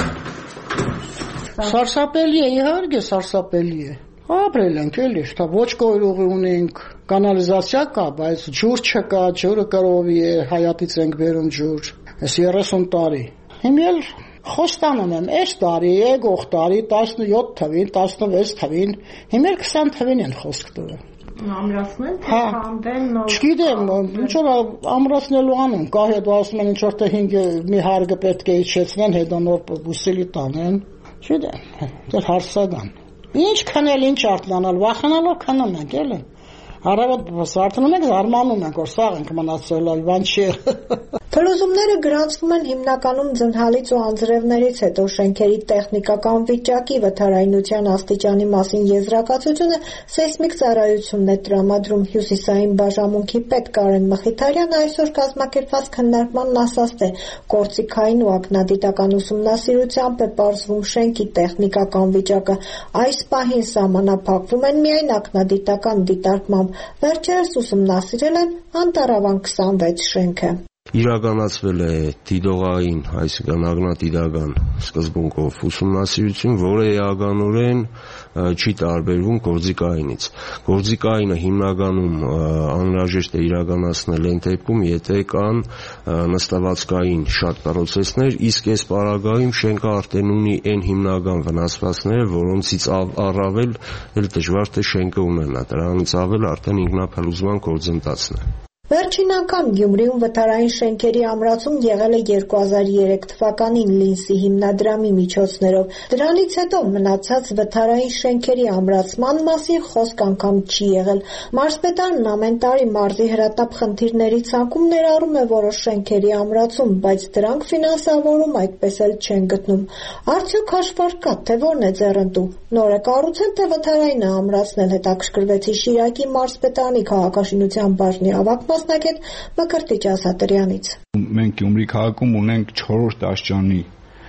Սարսափելի է, իհարկե սարսափելի է։ Ապրել ենք էլի, շտա ոչ կոյրողի ունենք, կանալիզացիա կա, բայց ջուր չկա, ջուրը կրովի է, Հայատից ենք բերում ջուր, ես երեսուն տարի։ Հիմա էլ խոստանում եմ, այս տարի, եկող տարի, տասնյոթ թվին, տասնվեց թվին, հիմա էլ քսան թվին են խոսք տվել։ Ամրացնեն, թե քանդեն նոր։ Չգիտեմ, ինչ որ ամրացնելու անում, կա հետո ասում են ինչ որ թե հինգ մի հարգը պետք է իջեցնեն, հետո նոր բուսելի տանեն։ Չգիտեմ, դեռ հարցական։ Ինչ քնել, ինչ արթնանալ, վախենալով քնում ենք, էլի։ Առավոտ սարթնում ենք, զարմանում ենք, որ սաղ ենք մնացել, այլվան չի։ Փլուզումները գրանցվում են հիմնականում ձնհալից ու անձրևներից հետո շենքերի տեխնիկական վիճակի վթարայնության աստիճանի մասին եզրակացությունը սեյսմիկ ծառայությունն է տրամադրում հյուսիսային բաժանմունքի պետ Կարեն Մխիթարյանը այսօր կազմակերպված քննարկմանն ասաց, թե գործիքային ու ակնադիտական ուսումնասիրությամբ է պարզվում շենքի տեխնիկական վիճակը։ Այս պահին սահմանափակվում են միայն ակնադիտական դիտարկմամբ, վերջերս ուսումնասիրել են Անտառավան քսանվեց շենքը։ Իրականացվել է դիտողային, այսինքն ակնադիտական սկզբունքով ուսումնասիրություն, որը էականորեն չի տարբերվում գործիքայինից։ Գործիքայինը հիմնականում անհրաժեշտ է իրականացնել այն դեպքում, եթե կան նստվածքային շատ պրոցեսներ, իսկ այս պարագայում շենքը արդեն ունի այն հիմնական վնասվածքները, որոնցից առավել էլ դժվար թե շենքը ունենա, դրանից ավել արդեն ինքնափլուզման գործընթացն է։ Վերջին անգամ Գյումրիում վթարային շենքերի ամրացում եղել է երկու հազար երեք թվականին Լինսի հիմնադրամի միջոցներով։ Դրանից հետո մնացած վթարային շենքերի ամրացման մասին խոսք անգամ չի եղել։ Մարզպետարն ամեն տարի մարզի հրատապ խնդիրների ցանկում ներառում է որոշ շենքերի ամրացում, բայց դրանք ֆինանսավորում այդպես էլ չեն գտնում։ Արդյոք հաշվարկ կա, թե որն է ձեռնտու։ Նոր է կառուցել, թե վթարայինը ամրացնել, հետաքրքրվեցի Շիրակի մարզպետարանի քաղաքաշինության բաժնի ավագ մասնագետ Մկրտիչ Ասատրյանից։ Մենք Գյումրի քաղաքում ունենք չորրորդ աստիճանի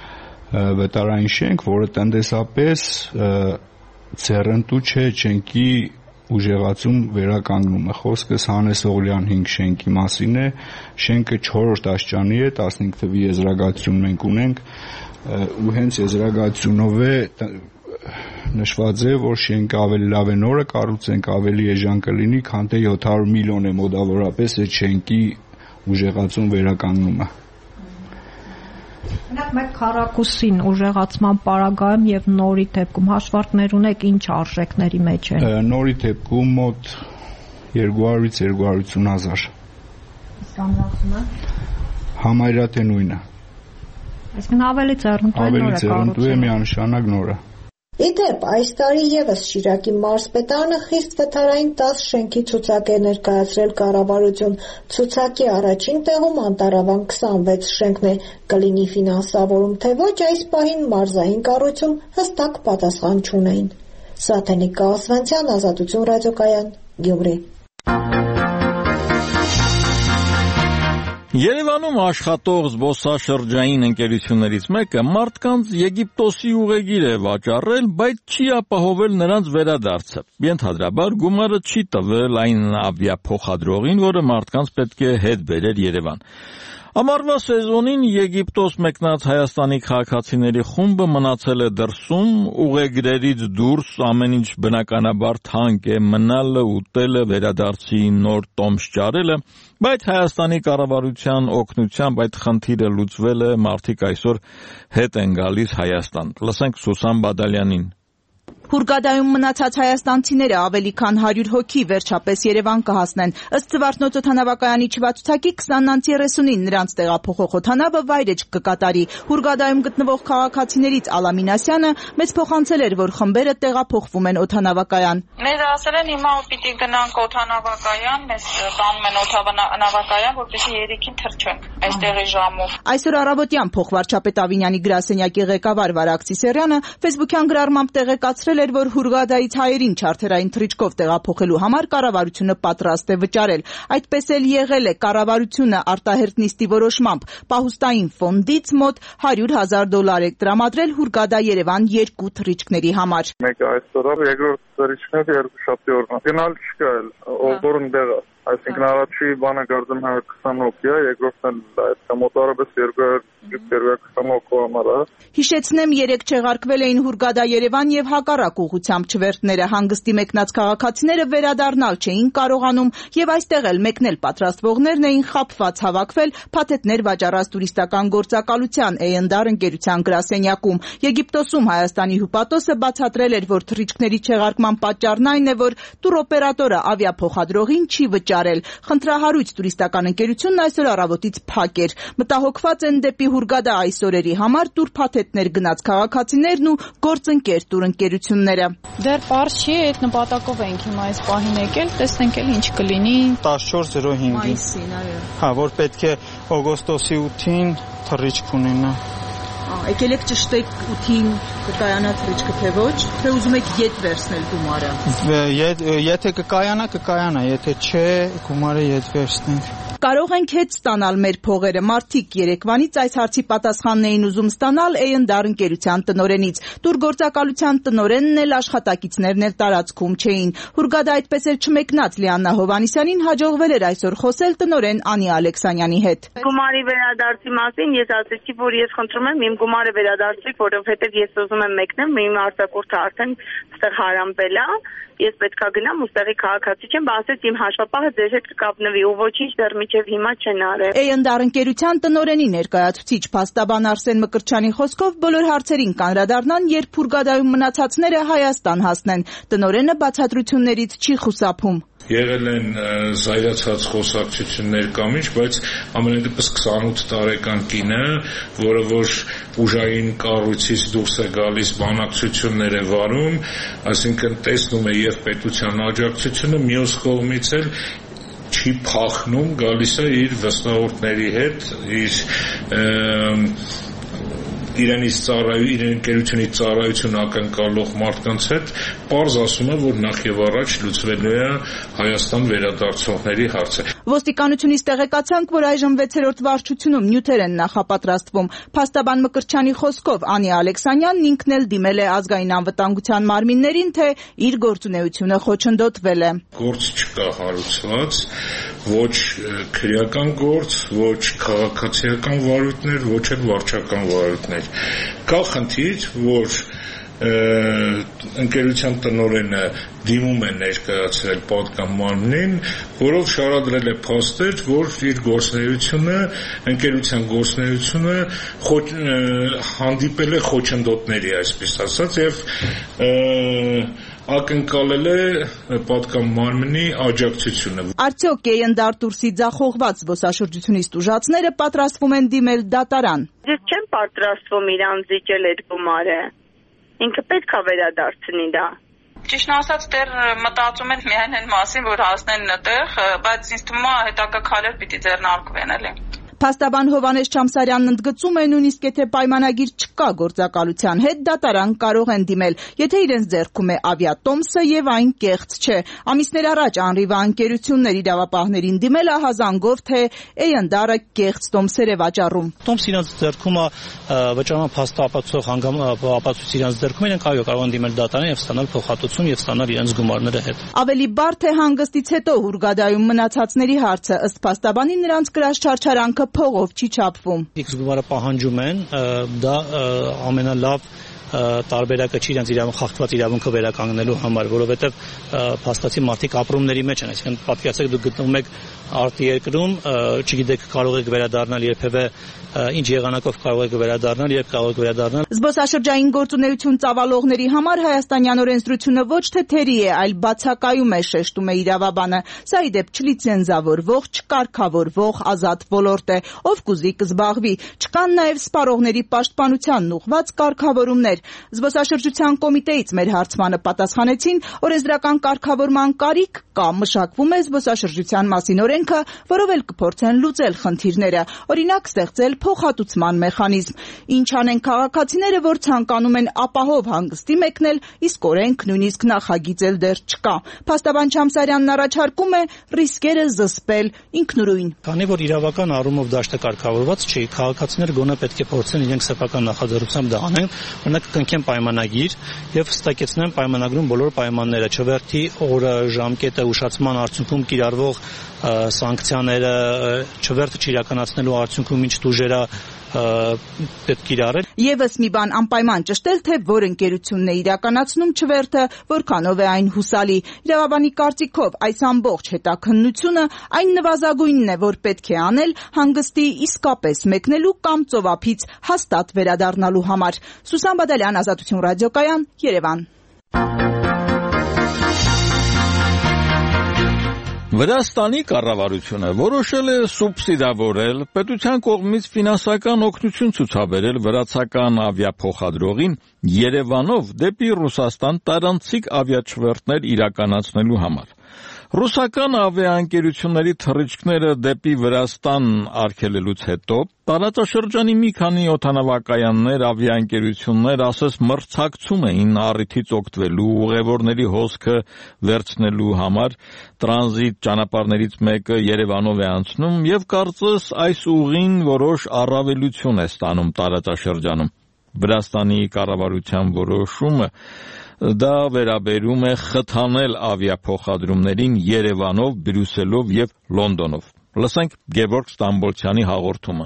վթարային շենք, որը տնտեսապես ձեռնտու չէ շենքի ուժեղացում վերականգնումը։ Խոսքս Հանես Օղլյան հինգ շենքի մասին է, շենքը չորրորդ աստիճանի է, տասնհինգ թվի եզրակացություն մենք ունենք, ու հենց եզրակացությունով է նշված է, որ շենքը ավելի լավ է նորը կառուցենք, ավելի էժան կլինի, քան թե յոթ հարյուր միլիոն է մոտավորապես այդ շենքի ուժեղացում վերականգնումը։ Մենակ մեկ քառակուսին ուժեղացման պարագայում եւ նորի դեպքում հաշվարկներ ունեք ինչ արժեքների մեջ են։ Նորի դեպքում մոտ երկու հարյուրից երկու հարյուր ութսուն հազար։ Իսկ ամրացումը համարյա թե նույնը։ Այսինքն ավելի ձեռնտու է նորը կառուցել։ Ավելի ձեռնտու է միանշանակ նորը։ Իդեպ, այս տարի ևս Շիրակի մարզպետարանը խիստ վթարային տաս շենքի ցուցակ է ներկայացրել կառավարություն։ Ցուցակի առաջին տեղում Անտառավան քսանվեց շենքն է, կլինի ֆինանսավորում, թե ոչ այս պահին մարզային կառույցում հստակ պատասխան չունեին։ Սաթենիկ Կաղզվանցյան, Ազատություն ռադիոկայան, Գյումրի։ Երևանում աշխատող զբոսաշրջային ընկերություններից մեկը մարդկանց Եգիպտոսի ուղեգիր է վաճառել, բայց չի ապահովել նրանց վերադարձը։ Ենթադրաբար գումարը չի տվել այն ավիափոխադրողին, որը մարդկանց պետք է հետ բերեր Երևան։ Ամառվա սեզոնին Եգիպտոս մեկնած Հայաստանի քաղաքացիների խումբը մնացել է դրսում, ուղեգրերից դուրս ամեն ինչ բնականաբար թանկ է, մնալը, ուտելը, վերադարձի նոր տոմս ճարելը, բայց Հայաստանի կառավարության օգնությամբ այդ խնդիրը լուծվել է, մարդիկ այսօր հետ են գալիս Հայաստան։ Լսենք Սուսան Բադալյանին։ Հուրգադայում մնացած հայաստանցիները ավելի քան հարյուր հոգի վերջապես Երևան կհասնեն։ Ըստ Զվարթնոց օդանավակայանի չվացուցակի քսանից երեսունին նրանց տեղափոխող օդանավը վայրեջք կկատարի։ Հուրգադայում գտնվող քաղաքացիներից Ալամինասյանը մեծ փոխանցել էր, որ խմբերը տեղափոխվում են օդանավակայան։ Մեզ ասել են հիմա պիտի գնանք օդանավակայան, մեզ տանում են օդանավակայան, որպեսզի երիքին թռչենք այստեղի ժամով։ Այսօր առավոտյան փոխվարչապետ Ավինյանի գրասենյակի ղեկավար Վարակ Սիսերյանը Facebook-յան գրառմամբ տեղեկացրել էր, որ Հուրգադայից հայերին չարթերային թռիչքով տեղափոխելու համար կառավարությունը պատրաստ է վճարել։ Այդպես էլ եղել է, կառավարությունը արտահերտ նիստի որոշմամբ պահուստային ֆոնդից մոտ հարյուր հազար դոլար է տրամադրել Հուրգադա-Երևան երկու թռիչքների համար։ Մեկը այսօր, երկրորդ թռիչքները երկուշաբթի օրն է։ Գնալ չկա էլ, ով դեռ Այսինքն առաջի բանը կարծեմ հարյուր քսան հոգի է, երկրորդն այդ մոտարապես երկու հարյուր քսան հոգու համար է։ Հիշեցնեմ, երեք չեղարկվել էին Հուրգադա-Երևան եւ հակառակ ուղղությամբ չվերթները, հանգստի մեկնած քաղաքացիները վերադառնալ չէին կարողանում եւ այստեղ էլ մեկնել պատրաստվողներն էին խաբված հավաքվել փաթեթներ վաճառած տուրիստական գործակալության Էյնդար ընկերության գրասենյակում։ Եգիպտոսում Հայաստանի հյուպատոսը բացատրել էր, որ թռիչքների չեղարկման պատճառն այն է, որ տուրօպերատորը ավիափոխադրողին չի վճարել։ Խնդրահարույց տուրիստական ընկերությունն այսօր առավոտից փակ էր։ Մտահոգված են դեպի Հուրգադա այս օրերի համար տուրփաթեթներ գնաց քաղաքացիներն ու գործընկեր տուրընկերությունները։ Դեռ պարզ չի, այդ նպատակով ենք հիմա այս պահին եկել, տեսնենք էլ ինչ կլինի։ տասնչորս զրո հինգ Մայիսին, այո։ Հա, որ պետք է օգոստոսի ութին թռիչք ունենա։ Եկել եք ճշտեք ութին կկայանա թռիչքը թե ոչ, թե ուզում եք ետ վերցնել գումարը։ Եթե կկայանա, կկայանա, եթե չէ, գումարը ետ վերցնենք։ Կարող ենք հետ ստանալ մեր փողերը։ Մարդիկ Երևանից այս հարցի պատասխանն էին ուզում ստանալ Էյնդար ընկերության տնօրենից։ Տուրգործակալության տնօրենն էլ աշխատակիցներն էլ տարածքում չէին։ Հուրգադա այդպես էլ չմեկնած Լիաննա Հովանիսյանին հաջողվել էր այսօր խոսել տնօրեն Անի Ալեքսանյանի հետ։ Գումարի վերադարձի մասին ես ասեցի, որ ես խնդրում եմ իմ գումարը վերադարձի, որովհետև ես ուզում եմ մեկնել, իմ արտակուրդը արդեն այստեղ հարամվել է, ես պետքա գնամ ուստեղի քաղաքացի չեմ, ասեց իմ հաշվապահը ձեր հետ կկապնվի ու ոչինչ դեռ մինչև հիմա չեն արել։ Էյնդար ընկերության տնօրենի ներկայացուցիչ փաստաբան Արսեն Մկրտչյանի խոսքով բոլոր հարցերին կանրադառնան, երբ Հուրգադայում մնացածները Հայաստան հասնեն։ Տնօրենը բացատրություններից չի խուսափում։ Եղել են զայրացած խոսակցություններ կամ ինչ, բայց ամենադեպս քսանութ տարեկան կինը, որը որ ուժային կառույցից դուրս է գալիս, բանակցություններ է վարում, այսինքն տեսնում է եւ պետության աջակցությունը, մյուս կողմից էլ չի փախնում, գալիս է իր վստահորդների հետ, իր իրենից ծառայու, իրեն ընկերությունից ծառայություն ակնկալող մարդկանց հետ պարզ ասում է, որ նախ եւ առաջ լուծվելու է Հայաստան վերադարձողների հարցը։ Ոստիկանությունից տեղեկացանք, որ այժմ վեցերորդ վարչությունում նյութեր են նախապատրաստվում։ Փաստաբան Մկրտչյանի խոսքով Անի Ալեքսանյանն ինքն էլ դիմել է ազգային անվտանգության մարմիններին, թե իր գործունեությունը խոչընդոտվել է։ Գործ չկա հարուցված, ոչ քրեական գործ, ոչ քաղաքացիական վարույթներ, ոչ էլ վարչական վարույթներ։ Կա խնդիր, որ ընկերության տնօրենը դիմում է ներկայացրել պատկան մարմնին, որով շարադրել է փաստեր, որ իր գործունեությունը, ընկերության գործունեությունը հանդիպել է խոչընդոտների, այսպես ասած, եւ ակնկալել է պատկան մարմնի աջակցությունը։ Արդյոք Էյնդար դուրսի ձախողված զբոսաշրջությունից տուժածները պատրաստվում են դիմել դատարան։ Ես չեմ պատրաստվում իրան զիջել այդ գումարը։ Ինքը պետք է վերադարձնի դա։ Ճիշտն ասած, դեռ մտածում են միայն այն մասին, որ հասնեն այդտեղ, բայց ինձ թվում է հետագա քայլեր պիտի ձեռնարկվեն, էլի։ Փաստաբան Հովհաննես Չամսարյանն ընդգծում է, նույնիսկ եթե պայմանագիր չկա գործակալության հետ, դատարան կարող են դիմել, եթե իրենց ձեռքում է ավիատոմսը եւ այն կեղծ չէ։ Ամիսներ առաջ Անրիվա ընկերություններ իրավապահներին դիմել ահազանգով, թե Էյնդարը կեղծ տոմսեր է վաճառում։ Տոմս իրենց ձեռքում է վճարման փաստը ապացուցող հանգամ ապացույց իրենց ձեռքում են, այո, կարող են դիմել դատարան եւ ստանալ փոխհատուցում եւ ստանալ իրենց գումարները հետ։ Ավելի բարդ է հանգստից հետո Հուրգադայում մնացածների հարցը, ըստ փաստաբանի նրանց կրած չարչարանքը փողով չի չափվում։ Իքս գումարը պահանջում են, դա ամենալավ տարբերակը չի իրենց իրավունք խախտված իրավունքը վերականգնելու համար, որովհետև փաստացի մարդիկ ապրումների մեջ են, այսինքն պատկերացրեք դուք գտնվում եք արտերկրում, չգիտեք կարող եք վերադառնալ երբևէ ինչ եղանակով կարող եք վերադառնալ, երբ կարող եք վերադառնալ։ Զբոսաշրջային գործունեություն ծավալողների համար հայաստանյան օրենսդրությունը ոչ թե թերի է, այլ բացակայում է, շեշտում է իրավաբանը։ Սա ի դեպ չլիցենզավորվող, չկարգավորվող ազատ ոլորտ է, ով կուզի կզբաղվի։ Չկան նաև սպառողների պաշտպանությանն ուղղված կարգավորումներ։ Զբոսաշրջության կոմիտեից մեր հարցմանը պատասխանեցին, օրենսդրական կարգավորման կարիք կա, մշակվում է զբոսաշրջության մասին օրենքը, որով էլ կփորձեն լուծել խնդիրները, օրինակ ստեղծել փոխհատուցման մեխանիզմ։ Ինչ անեն քաղաքացիները, որ ցանկանում են ապահով հանգստի մեկնել, իսկ օրենք նույնիսկ նախագիծ էլ դեռ չկա։ Փաստաբան Չամսարյանն առաջարկում է ռիսկերը զսպել ինքնուրույն։ Քանի որ իրավական առումով դաշտը կարգավորված չի, քաղաքացիները գոնե պետք է փորձեն իրենք սեփական նախաձեռնությամբ դա անեն, օրինակ կնքեն պայմանագիր եւ հստակեցնեն պայմանագրում բոլոր պայմանները, չվերթի օրը, ժամկետը, ուշացման արդյունքում կիրառվող սանկցիաները, չվերթը չիրականացնելու արդյունքում ինչ դուժերա պետք իրարել։ Եվս մի բան անպայման ճշտել, թե որ ընկերությունն է իրականացնում չվերթը, որքանով է այն հուսալի։ Իրավաբանի կարծիքով այս ամբողջ հետաքննությունը այն նվազագույնն է, որ պետք է անել հանգստի իսկապես մեկնելու կամ ծովափից հաստատ վերադառնալու համար։ Սուսան Բադալյան, Ազատություն ռադիոկայան, Երևան։ Վրաստանի կառավարությունը որոշել է սուբսիդավորել, պետության կողմից ֆինանսական օգնություն ցուցաբերել վրացական ավիափոխադրողին Երևանով դեպի Ռուսաստան տարանցիկ ավիաչվերթներ իրականացնելու համար։ Ռուսական ավիաընկերությունների թռիչքները դեպի Վրաստան արգելելուց հետո տարածաշրջանի մի քանի օդանավակայաններ, ավիաընկերություններ ասես մրցակցում էին առիթից օգտվելու, ուղևորների հոսքը վերցնելու համար, տրանզիտ ճանապարհներից մեկը Երևանով է անցնում եւ կարծես այս ուղին որոշ առավելություն է ստանում տարածաշրջանում։ Վրաստանի կառավարության որոշումը դա վերաբերում է խթանել ավիափոխադրումներին Երևանով, Բրյուսելով եւ Լոնդոնով։ Լսենք Գևորգ Ստամբոլցյանի հաղորդումը։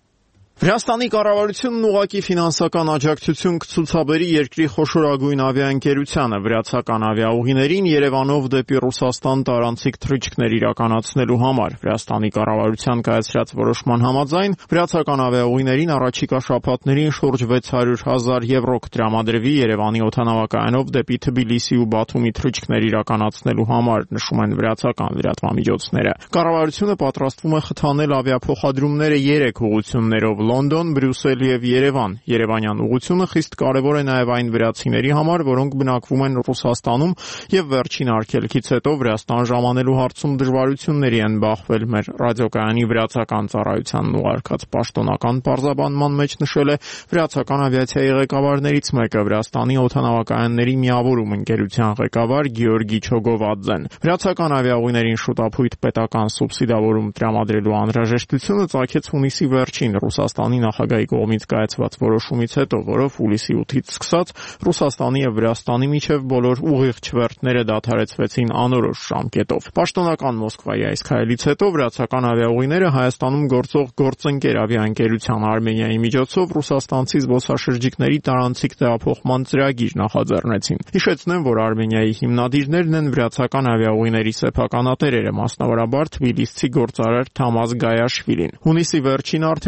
Վրաստանի կառավարությունն ուղղակի ֆինանսական աջակցություն կցուցաբերի երկրի խոշորագույն ավիաընկերությանը վրացական ավիաուղիներին Երևանով դեպի Ռուսաստան տարանցիկ թռիչքներ իրականացնելու համար։ Վրաստանի կառավարության կայացրած որոշման համաձայն վրացական ավիաուղիներին առաջիկա շաբաթներին շուրջ վեց հարյուր հազար եվրո կտրամադրվի Երևանի օդանավակայանով դեպի Թբիլիսի ու Բաթումի թռիչքներ իրականացնելու համար, նշում են վրացական լրատվամիջոցները։ Կառավարությունը պատրաստվում է խթանել ավիափոխադրումները երեք ուղղություններով Լոնդոն, Բրյուսել եւ Երևան։ Երևանյան ուղղությունը խիստ կարևոր է նաեւ այն վրացիների համար, որոնք բնակվում են Ռուսաստանում եւ վերջին արգելքից հետո Վրաստան ժամանելու հարցում դժվարությունների են բախվել։ Մեր ռադիոկայանի վրացական ծառայությանն ուղարկած պաշտոնական պարզաբանման մեջ նշել է վրացական ավիացիայի ղեկավարներից մեկը, Վրաստանի օդանավակայանների միավորում ընկերության ղեկավար Գեորգի Չոգովադզեն։ Վրացական ավիաուղիներին շուտապույտ պետական սուբսիդավորում տրամադրելու անհրաժեշտությունը ծագեց հունիսի վերջին Ռուսաստանի նախագահի կողմից կայացված որոշումից հետո, որով հուլիսի ութից սկսած Ռուսաստանի եւ Վրաստանի միջև բոլոր ուղիղ չվերթները դադարեցվեցին անորոշ ժամկետով։ Պաշտոնական Մոսկվայի այս քայլից հետո վրացական ավիաուղիները Հայաստանում գործող գործընկեր ավիաընկերության Արմենիայի միջոցով ռուսաստանցի զբոսաշրջիկների տարանցիկ տեղափոխման ծրագիր նախաձեռնեցին։ Հիշեցնեմ, որ Արմենիայի հիմնադիրներն են վրացական ավիաուղիների սեփականատերերը, մասնավորաբար թբիլիսցի գործարար Թամազ Գայաշվիլին։ Հունիսի վերջին արդեն Արմենիան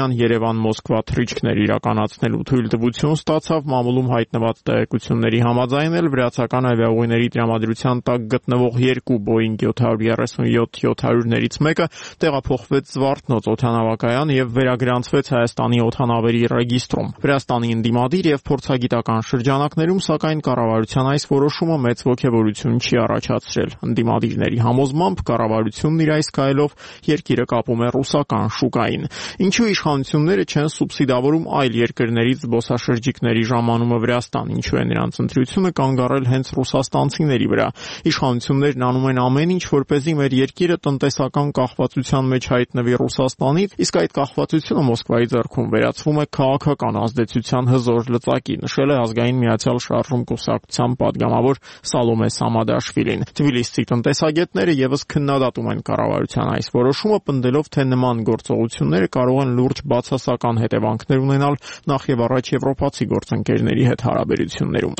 Փաշինյան Երևան-Մոսկվա թռիչքներ իրականացնելու թույլտվություն ստացավ։ Մամուլում հայտնված տեղեկությունների համաձայն էլ վրացական ավիաուղիների տրամադրության տակ գտնվող երկու Boeing seven thirty-seven seven hundred-ներից մեկը տեղափոխվեց Զվարթնոց օդանավակայան եւ վերագրանցվեց Հայաստանի օդանավերի ռեգիստրում։ Վրաստանի ընդդիմադիր եւ փորձագիտական շրջանակներում սակայն կառավարության այս որոշումը մեծ ոգևորություն չի առաջացրել։ Ընդդիմադիրների համոզմամբ կառավարությունն իր այս քայլով երկիրը կապում է ռուսական շուկային։ Ինչու իշխանությունները չեն սուբսիդավորում այլ երկրներից զբոսաշրջիկների ժամանումը Վրաստան, ինչու է նրանց ընտրությունը կանգ առել հենց ռուսաստանցիների վրա։ Իշխանություններն անում են ամեն ինչ, որպեսզի մեր երկիրը տնտեսական կախվածության մեջ հայտնվի Ռուսաստանից, իսկ այդ կախվածությունը Մոսկվայի ձեռքում վերածվում է քաղաքական ազդեցության հզոր լծակի, նշել է Ազգային միացյալ շարժում կուսակցության պատգամավոր Սալոմե Սամադաշվիլին։ Թբիլիսցի տնտեսագետները եւս քննադատում են կառավարության այս որոշումը, պնդելով, թե նման գործողությունները կարող են լուրջ բացասական հետևանքներ ունենալ նախ եւ առաջ եվրոպացի գործընկերների հետ հարաբերություններում։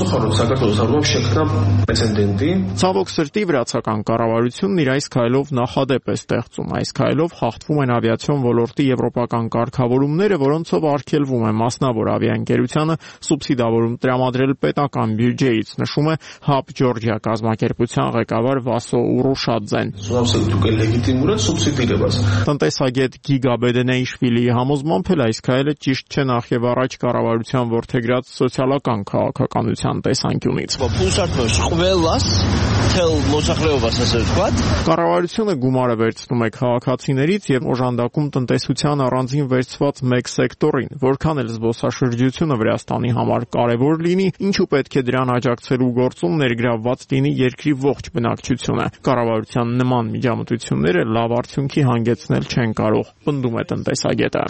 Ցավոք սրտի վրացական կառավարությունն իր այս քայլով նախադեպ է ստեղծում։ Այս քայլով խախտվում են ավիացիոն ոլորտի եվրոպական կարգավորումները, որոնցով արգելվում է մասնավոր ավիաընկերությանը սուբսիդավորում տրամադրել պետական բյուջեից, նշում է Hub Georgia կազմակերպության ղեկավար Վասո Ուրուշաձեն։ Տնտեսագետ Գիգա Բեդենեիշվիլիի համոզմամբ էլ այս քայլը ճիշտ չէ նախ եւ առաջ կառավարության որդեգրած սոցիալական քաղաքականության տեսանկյունից։ Կառավարությունը գումարը վերցնում է քաղաքացիներից եւ օժանդակում տնտեսության առանձին վերցված մեկ սեկտորին, որքան էլ զբոսաշրջությունը Վրաստանի համար կարևոր լինի, ինչու պետք է դրան աջակցելու գործում ներգրավված լինի երկրի ողջ բնակչությունը։ Կառավարության նման միջամտությունները լավ արդյունքի հանգեցնել չեն կարող, պնդում է տնտեսագետը։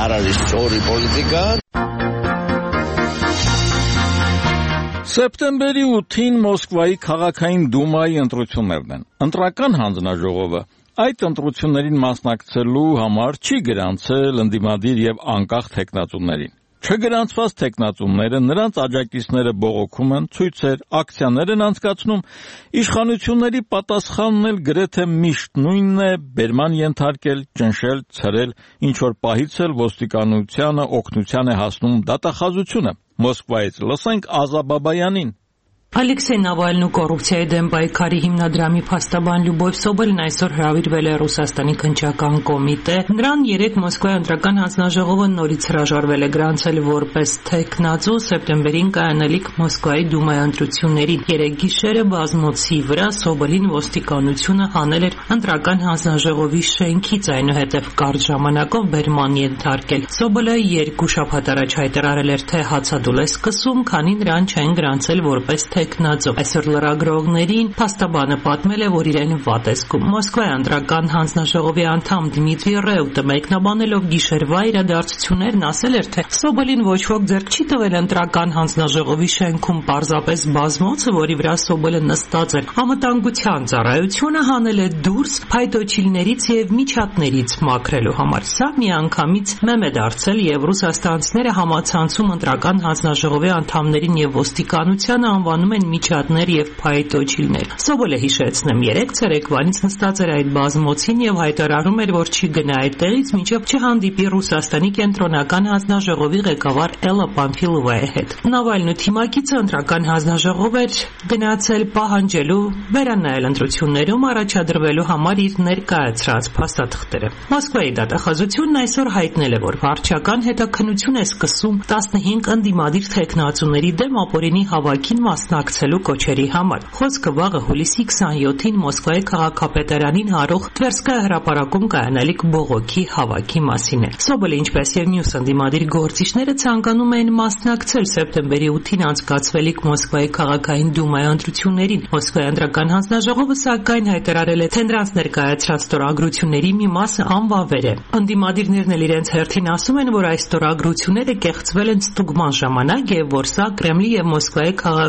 Սեպտեմբերի ութին Մոսկվայի քաղաքային դումայի ընտրություններն են։ Ընտրական հանձնաժողովը այդ ընտրություններին մասնակցելու համար չի գրանցել ընդդիմադիր եւ անկախ թեկնածուներին։ Չգրանցված թեկնածուները, նրանց աջակիցները բողոքում են, ցույցեր, ակցիաներ են անցկացնում, իշխանությունների պատասխանն էլ գրեթե միշտ նույնն է՝ բերման ենթարկել, ճնշել, ցրել, ինչ որ պահից էլ ոստիկանությանը օգնության է հասնում դատախազությունը։ Մոսկվայից լսենք Ազա Բաբայանին։ Ալեքսեյ Նավալնու կոռուպցիայի դեմ պայքարի հիմնադրամի փաստաբան Լյուբով Սոբելն այսօր հրավիրվել է Ռուսաստանի քննչական կոմիտե։ Նրան երեկ Մոսկվայի ընտրական հանձնաժողովը նորից հրաժարվել է գրանցել որպես թեկնածու սեպտեմբերին կայանալիք Մոսկվայի դումայի ընտրություններին։ Երեկ գիշերը բազմոցի վրա Սոբելին ոստիկանությունը հանել էր ընտրական հանձնաժողովի շենքից, այնուհետև կարճ ժամանակով բերման ենթարկել։ Սոբելը երկու շաբաթ առաջ հայտարարել էր, թե հացադուլ է սկսում, քանի նրան չեն գրանցել որպես թեկնածու։ Այսօր լրագրողներին փաստաբանը պատմել է, որ իրեն վատ է զգում։ Մոսկվայի ընտրական հանձնաժողովի անդամ Դմիտրի Ռեուտը մեկնաբանելով գիշերվա իրադարձություններն ասել էր, թե Սոբելին ոչ ոք ձեռք չի տվել ընտրական հանձնաժողովի շենքում, պարզապես բազմոցը, որի վրա Սոբելը նստած էր, անվտանգության ծառայությունը հանել է դուրս փայտոջիլներից եւ միջատներից մաքրելու համար։ Սա միանգամից մեմ է դարձել եւ ռուսաստանցիները համացանցում ընտրական հանձնաժողովի անդամներին եւ ոստիկանությանը անվանում են միջատներ եւ փայտոջիլներ։ Սոբելը հիշեցնեմ, երեք ցերեկվանից նստած էր այդ բազմոցին եւ հայտարարում էր, որ չի գնա այդտեղից, մինչեւ չհանդիպի Ռուսաստանի կենտրոնական հանձնաժողովի ղեկավար Էլա Պամֆիլովայի հետ։ Նավալնու թիմակիցը ընտրական հանձնաժողով էր գնացել պահանջելու վերանայել ընտրություններում առաջադրվելու համար իր ներկայացրած փաստաթղթերը։ Մոսկվայի դատախազությունն այսօր հայտնել է, որ վարչական հետաքննություն է սկսում տասնհինգ ընդդիմադիր թեկնածուների դեմ ապօրինի հավաքին մասնակցելու կոչերի համար։ Խոսքը վաղը հուլիսի քսանյոթին Մոսկվայի քաղաքապետարանին հարող Տվերսկայա հրապարակում կայանալիք բողոքի հավաքի մասին է։ Սոբելը, ինչպես եւ մյուս ընդդիմադիր գործիչները ցանկանում են մասնակցել սեպտեմբերի ութին անցկացվելիք Մոսկվայի քաղաքային դումայի ընտրություններին։ Մոսկվայի ընտրական հանձնաժողովը սակայն հայտարարել է, թե նրանց ներկայացրած ստորագրությունների մի մասը անվավեր է։ Ընդդիմադիրներն էլ իրենց հերթին ասում են, որ այս ստորագրությունները կեղծվել են ստուգման ժամանակ եւ որ սա Կրեմլի եւ Մոսկվայի քաղաքապետ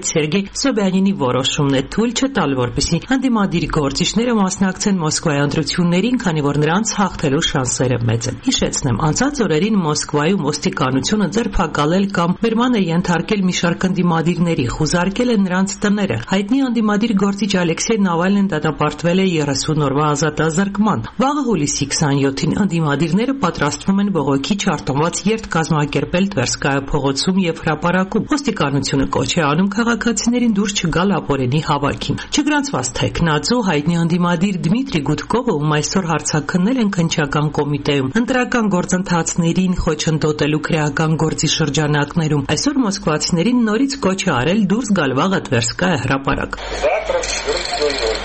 Սերգեյ Սոբյանինի որոշումն է թույլ չտալ, որպեսզի ընդդիմադիր գործիչները մասնակցեն Մոսկվայի ընտրություններին, քանի որ նրանց հաղթելու շանսերը մեծ են։ Հիշեցնեմ, անցած օրերին Մոսկվայում ոստիկանությունը ձերբակալել կամ բերման է ենթարկել մի շարք ընդդիմադիրների, խուզարկել է նրանց տները։ Հայտնի ընդդիմադիր գործիչ Ալեքսեյ Նավալնին դատապարտվել է երեսուն օրվա ազատազրկման։ Վաղը հուլիսի քսաներկուին ընդդիմադիրները պատրաստվում են բողոքի չարտոնված երթ կազմակերպել Տվերսկայա փողոցում եւ հրապարակում։ Ոստիկանությունը կոչ է անում քաղաքացիներին դուրս չգալ ապօրինի հավաքին։ Չգրանցված թեկնածու հայտնի ընդդիմադիր Դմիտրի Գուդկովը, ում այսօր հարցաքննել են քննչական կոմիտեում, ընտրական գործընթացներին խոչընդոտելու քրեական գործի շրջանակներում, այսօր մոսկվացիներին նորից կոչ է арել դուրս գալ վաղը Տվերսկայա հրապարակ։ Завтра в четырнадцать ноль ноль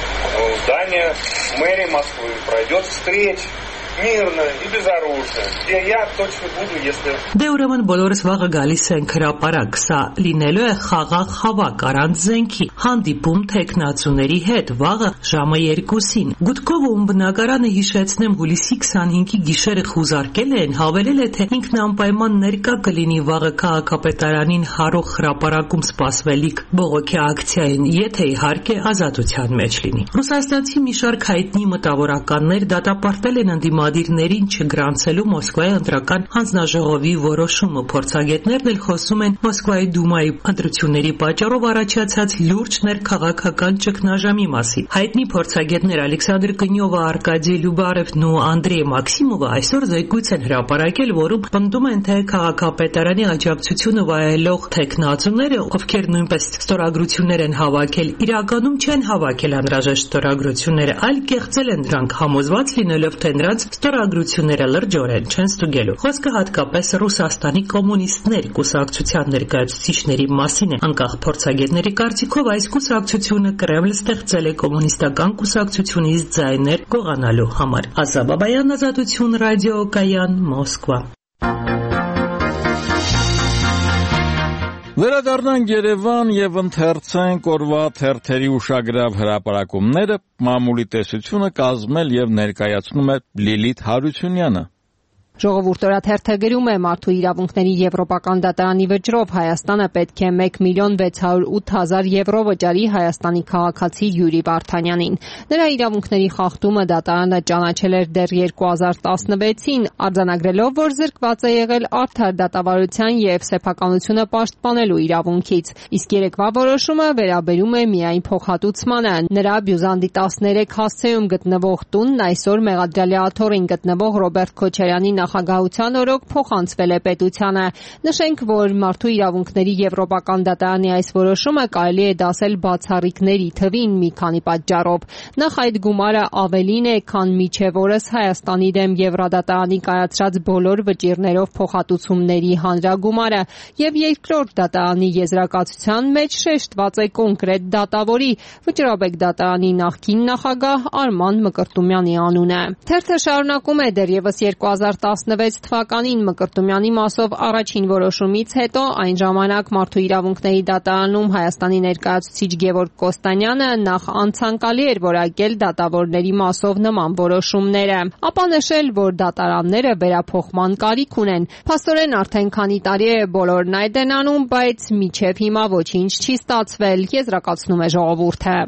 в здании мэрии Москвы пройдет встреча. Мирно и безоружно. Где я точно буду, если... Դե ուրեմն բոլորս վաղը գալիս ենք հրապարակ, սա լինելու է խաղաղ հավաք առանց զենքի, հանդիպում թեկնածուների հետ, վաղը ժամը երկուսին։ Գուդկովը, ում բնակարանը հիշեցնեմ հուլիսի քսանհինգի գիշերը խուզարկել են, հավելել է, թե ինքն անպայման ներկա կլինի վաղը քաղաքապետարանին հարող հրապարակում սպասվելիք բողոքի ակցիային, եթե իհարկե ազատության մեջ լինի։ Ռուսաստանցի մի շարք հայտնի մտավորականներ դատապարտել են ընդդիմադիր Մադիրներին չգրանցելու Մոսկվայի ընտրական հանձնաժողովի որոշումը։ Փորձագետներն էլ խոսում են Մոսկվայի դումայի ընտրությունների պատճառով առաջացած լուրջ ներքաղաքական ճգնաժամի մասին։ Հայտնի փորձագետներ Ալեքսանդր Կնյովը, Արկադի Լյուբարևն ու Անդրեյ Մաքսիմովը այսօր զեկույց են հրապարակել, որում պնդում են, թե քաղաքապետարանի աջակցությունը վայելող թեկնածուները, ովքեր նույնպես ստորագրություններ են հավաքել, իրականում չեն հավաքել անհրաժեշտ ստորագրությունները, այլ կեղծել են դրանք, համոզված լինելով, թե նրանց ստորագրությունները լրջորեն չեն ստուգելու։ Խոսքը հատկապես Ռուսաստանի կոմունիստներ կուսակցության ներկայացուցիչների մասին է։ Անկախ փորձագետների կարծիքով այս կուսակցությունը Կրեմլը ստեղծել է կոմունիստական կուսակցությունից ձայներ գողանալու համար։ Ազա Բաբայան, Ազատություն ռադիոկայան, Մոսկվա։ Վերադառնանք Երևան եւ ընթերցենք օրվա թերթերի ուշագրավ հրապարակումները։ Մամուլի տեսությունը կազմել եւ ներկայացնում է Լիլիթ Հարությունյանը։ Ժողովուրդ օրաթերթը գրում է Մարդու իրավունքների եվրոպական դատարանի վճռով Հայաստանը պետք է մեկ միլիոն վեց հարյուր ութ հազար եվրո վճարի Հայաստանի քաղաքացի Յուրի Վարդանյանին։ Նրա իրավունքների խախտումը դատարանը ճանաչել էր դեռ երկու հազար տասնվեցին, արձանագրելով, որ զրկված է եղել արդար դատավարության եւ սեփականությունը պաշտպանելու իրավունքից։ Իսկ երեկվա որոշումը վերաբերում է միայն փոխհատուցմանը։ Նրա Բյուզանդի տասներեք հասցեում գտնվող տունն այսօր Մեղադրյալի աթոռին գտնվող Ռոբերտ Քոչարյանի նախագահության օրոք փոխանցվել է պետությանը։ Նշենք, որ Մարդու իրավունքների եվրոպական դատարանի այս որոշումը կարելի է դասել բացառիկների թվին մի քանի պատճառով։ Նախ այդ գումարը ավելին է, քան մինչև օրս Հայաստանի դեմ Եվրադատարանի կայացրած բոլոր վճիռներով փոխհատուցումների հանրագումարը, եւ երկրորդ դատարանի եզրակացության մեջ շեշտված է կոնկրետ դատավորի վճռաբեկ դատարանի նախկին նախագահ Արման Մկրտումյանի անունը։ Թերթը շարունակում է դեռևս երկու հազար տասնվեց թվականին Մկրտումյանի մասով առաջին որոշումից հետո այն ժամանակ Մարդու իրավունքների դատարանում Հայաստանի ներկայացուցիչ Գևորգ Կոստանյանը նախ անցանկալի էր որակել դատավորների մասով նման որոշումները, ապա նշել, որ դատարանները վերափոխման կարիք ունեն։ Փաստորեն արդեն քանի տարի է բոլորն այդ են անում, բայց մինչև հիմա ոչինչ չի ստացվել, եզրակացնում է ժողովուրդը։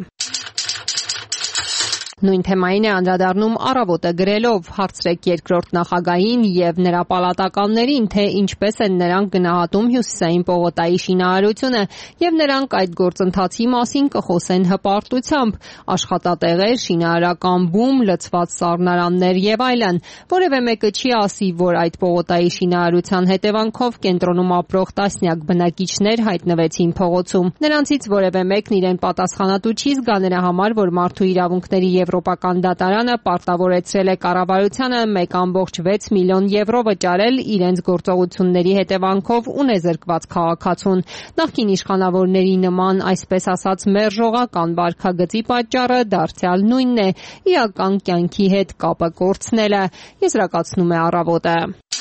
Նույն թեմային է անդրադառնում Առավոտը գրելով. հարցրեք երկրորդ նախագահին եւ նրա պալատականներին, թե ինչպես են նրանք գնահատում Հյուսիսային պողոտայի շինարարությունը եւ նրանք այդ գործընթացի մասին կխոսեն հպարտությամբ, աշխատատեղեր, շինարարական բում, լցված սառնարաններ եւ այլն։ Որևէ մեկը չի ասի, որ այդ պողոտայի շինարարության հետևանքով կենտրոնում ապրող տասնյակ բնակիչներ հայտնվեցին փողոցում։ Նրանցից որևէ մեկն իրեն պատասխանատու չի զգա նրա համար, որ Մարդու իրավունքների Եվրոպական դատարանը պարտավորեցրել է կառավարությանը մեկ կόμma վեց միլիոն եվրո վճարել իրենց գործողությունների հետևանքով ունեզրկված քաղաքացուն։ Նախկին իշխանավորների նման, այսպես ասած, մերժողական վարքագծի պատճառը դարձյալ նույնն է՝ իրական կյանքի հետ կապը կորցնելը, եզրակացնում է Առավոտը։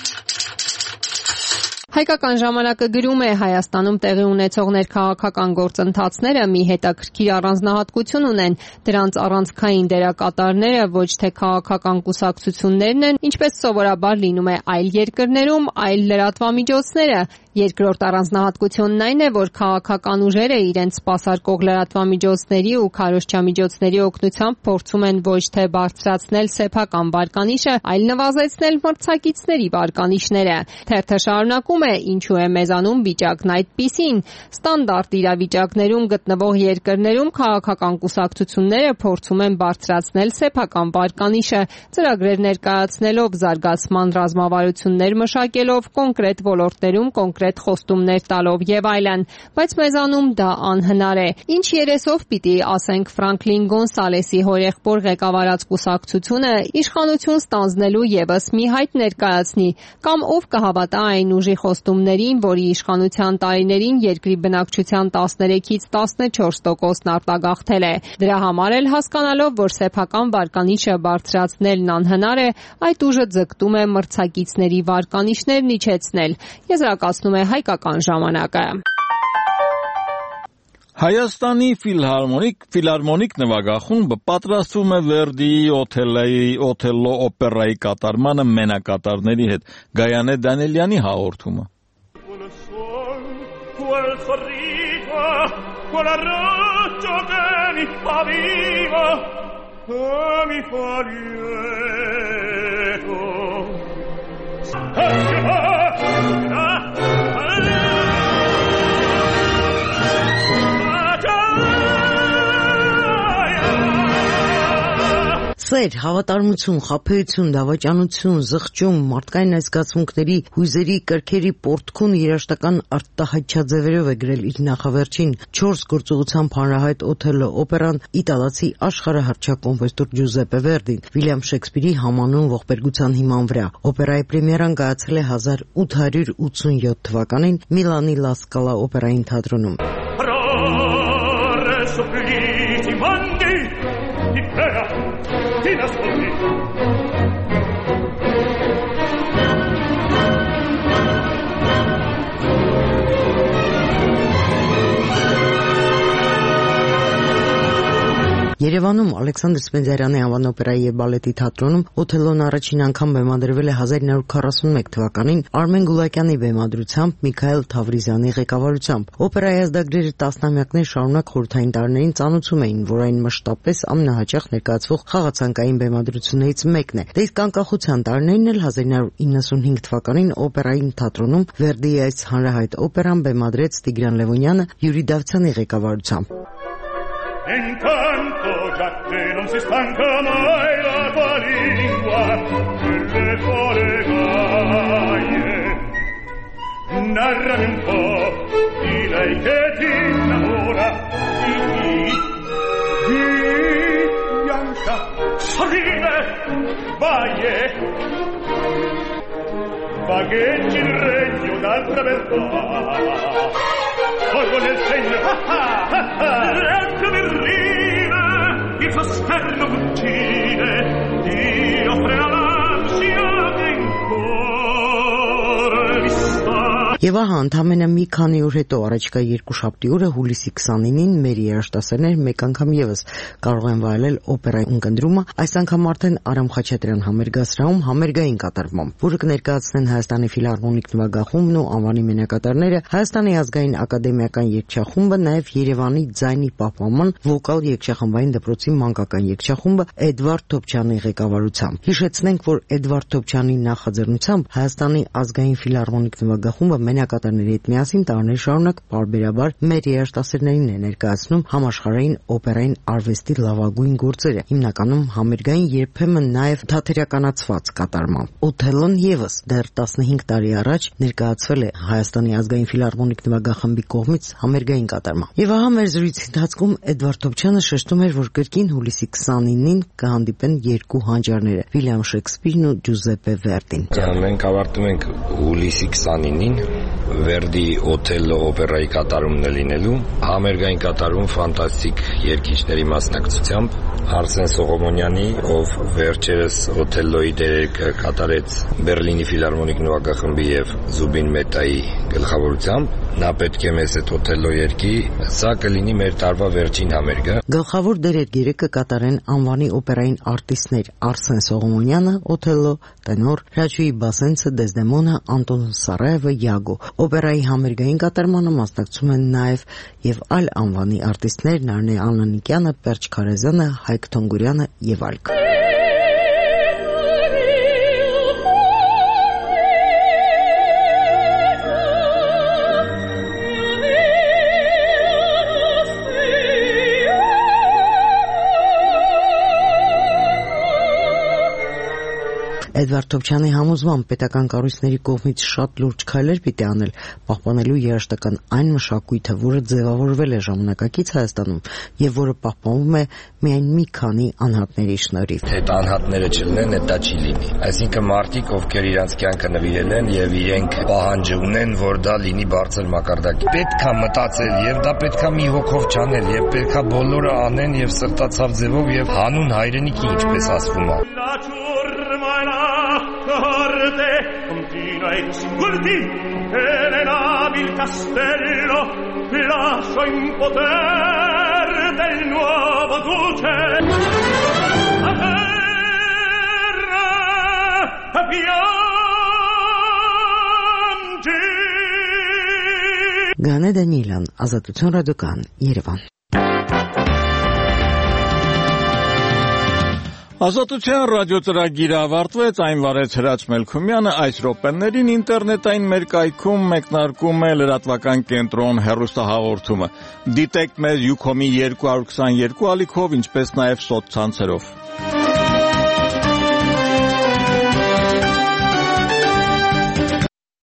Հայկական ժամանակը գրում է Հայաստանում տեղի ունեցող ներքաղաքական գործընթացները մի հետաքրքիր առանձնահատկություն ունեն։ Դրանց առանցքային դերակատարները ոչ թե քաղաքական կուսակցություններն են, ինչպես սովորաբար լինում է այլ երկրներում, այլ լրատվամիջոցները։ Երկրորդ առանձնահատկությունն այն է, որ քաղաքական ուժերը իրենց սպասարկող լրատվամիջոցների ու քարոզչամիջոցների օգնությամբ փորձում են ոչ թե բարձրացնել սեփական վարկանիշը, այլ նվազեցնել մրցակիցների վարկանիշները։ Թերթը շարունակում է, ինչու է մեզանում վիճակն այդպիսին։ Ստանդարտ իրավիճակներում գտնվող երկրներում քաղաքական կուսակցությունները փորձում են բարձրացնել սեփական վարկանիշը, ծրագրեր ներկայացնելով, զարգացման ռազմավարություններ մշակելով, կոնկրետ ոլորտներում կոնկրետ խոստումներ տալով եւ այլն, բայց մեզանում դա անհնար է։ Ինչ երեսով պիտի ասենք Ֆրանկլին Գոնսալեսի հորեղբոր ղեկավարած կուսակցությունը իշխանություն ստանձնելու եւս մի հայտ ներկայացնի, կամ ով կհավատա այն ուժի խոստումներին, որի իշխանության տարիներին երկրի բնակչության տասներեքից տասնչորս տոկոսն արտագաղթել է։ Դրա համար էլ հասկանալով, որ սեփական վարկանիշը բարձրացնելն անհնար է, այդ ուժը ձգտում է մրցակիցների վարկանիշներն իջեցնել, եզրակացնում է Հայկական ժամանակը։ Հայաստանի ֆիլհարմոնիկ ֆիլհարմոնիկ նվագախումբը պատրաստվում է Վերդիի Օթելլո օպերայի կատարմանը մենակատարների հետ։ Գայանե Դանիելյանի հաղորդումը։ Սեր, հավատարմություն, խաբեություն, դավաճանություն, զղջում, մարդկային այս զգացմունքների, հույզերի, կրքերի պորտքուն երաժշտական արտահայտչաձևերով է գրել իր նախավերջին չորս գործողությամբ հանրահայտ Օթելլո օպերան իտալացի աշխարհահռչակ կոմպոզիտոր Ջուզեպպե Վերդին, Վիլյամ Շեքսպիրի համանուն ողբերգության հիման վրա։ Օպերայի պրեմիերան կայացել է հազար ութ հարյուր ութսունյոթ թվականին Միլանի Լա Սկալա օպերային թատրոնում։ Ti nascondi. Երևանում Ալեքսանդր Սպենդիարյանի անվան օպերայի եւ բալետի թատրոնում Օթելլոն առաջին անգամ բեմադրվել է հազար ինը հարյուր քառասունմեկ թվականին Արմեն Գուլակյանի բեմադրությամբ Միքայել Թավրիզյանի ղեկավարությամբ։ Օպերայի ազդագրերը տասնամյակներ շարունակ խորհրդային տարիներին ծանոթում էին, որ այն մշտապես ամենահաճախ ներկայացվող խաղացանկային բեմադրություններից մեկն է։ Դե իսկ անկախության տարիներին էլ հազար ինը հարյուր իննսունհինգ թվականին օպերային թատրոնում Վերդիի այս հանրահայտ օպերան բեմադրեց Տիգրան Լևոնյանը Յուրի Դավթյանի ղեկավարությամբ։ Intanto già che non si stanca mai la tua lingua le tue gaie. Narrami un po' di lei che ti innamora di chi? Di Bianca, sorride, baie. Vagheggi il regno d'altra beltà. Colgo nel segno, ah ah ah ah. Eccomi ride, il suo sterno uccide, Dio frena l'ansia che in cuore mi sta. Եվ ահա ընդամենը մի քանի օր հետո առաջիկա երկուշաբթի օրը հուլիսի քսանինին մեր երաժշտասերներ մեկ անգամ եւս կարող են վայելել օպերայի ունկնդրումը, այս անգամ արդեն Արամ Խաչատրյան համերգասրահում համերգային կատարմամբ, որը կներկայացնեն Հայաստանի ֆիլհարմոնիկ նվագախումբն ու անվանի մենակատարները, Հայաստանի ազգային ակադեմիական երգչախումբը, նաեւ Երևանի ձայնի պահպանման վոկալ երգչախմբային դպրոցի մանկական երգչախումբը Էդվարդ Թոփչյանի ղեկավարությամբ։ Հիշեցնենք, որ Էդվարդ Թոփչյանի նախաձեռնությամբ Հայաստանի ազգային ֆիլհարմոնիկ նվագախումբը մենակատարների հետ միասին տարիներ շարունակ պարբերաբար մեր երաժշտասերներին է ներկայացնում համաշխարհային օպերային արվեստի լավագույն գործերը, հիմնականում համերգային, երբեմն նաև թատերականացված կատարմամբ։ Օթելլոն եւս դեռ տասնհինգ տարի առաջ ներկայացվել է Հայաստանի ազգային ֆիլհարմոնիկ նվագախմբի կողմից համերգային կատարմամբ։ Եվ ահա մեր զրույցի ընթացքում Էդվարդ Թոփչյանը շեշտում էր, որ կրկին հուլիսի քսանինին կհանդիպեն երկու հանճարները՝ Վիլյամ Շեքսպիրն ու Ջուզեպպե Վերդին։ Մենք ավարտում ենք հուլիսի քսանինին Վերդի Օթելլո օպերայի կատարումն է լինելու, համերգային կատարում ֆանտաստիկ երգիչների մասնակցությամբ, Արսեն Սողոմոնյանի, ով վերջերս Օթելլոյի դերերը կատարեց Բերլինի ֆիլհարմոնիկ նվագախմբի եւ Զուբին Մետայի գլխավորությամբ, նա պետք է մեզ այդ Օթելլո երգի, սա կլինի մեր տարվա վերջին համերգը։ Գլխավոր դերեր կկատարեն անվանի օպերային արտիստներ Արսեն Սողոմոնյանը, Օթելլո, տենոր, Հրաչուհի Բասենցը, Դեզդեմոնա, Անտոն Սարաևը, Յագո, Օպերայի համերգային կատարմանը մասնակցում են նաև եւ այլ անվանի արտիստներ՝ Նարնե Անանիկյանը, Պերճ Քարեզյանը, Հայկ Թոնգուրյանը եւ այլք։ Էդվարդ Թոփչյանի համոզմամբ պետական կառույցների կողմից շատ լուրջ քայլեր պիտի անել պահպանելու երաժշտական այն մշակույթը, որը ձևավորվել է ժամանակակից Հայաստանում եւ որը պահպանվում է միայն մի քանի անհատների շնորհիվ։ Այդ անհատները չլինեն, դա չի լինի։ Այսինքն մարդիկ, ովքեր իրանց կյանքը նվիրել են եւ իրենք պահանջ ունեն, որ դա լինի բարձր մակարդակի։ Պետքա մտածել եւ դա պետքա մի հոգով չանել եւ պետքա բոլորը անեն եւ սրտացավ ձևով եւ հանուն հայրենիքի, ինչպես ասվում է։ Corte continua e singurti venerabile castello lascio in poter del nuovo duce a terra a piangi Գանե Դանիելյան, Ազատություն ռադիոկայան, Երևան։ Ազատության ռադիոծրագիրը ավարտվեց, այն վարեց Հրաչ Մելքումյանը, այս րոպեներին ինտերնետային մեր կայքում մեկնարկում է լրատվական կենտրոն հեռուստահաղորդումը։ Դիտեք մեզ Յուքոմի երկու հարյուր քսաներկու ալիքով, ինչպես նաև սոցցանցերով։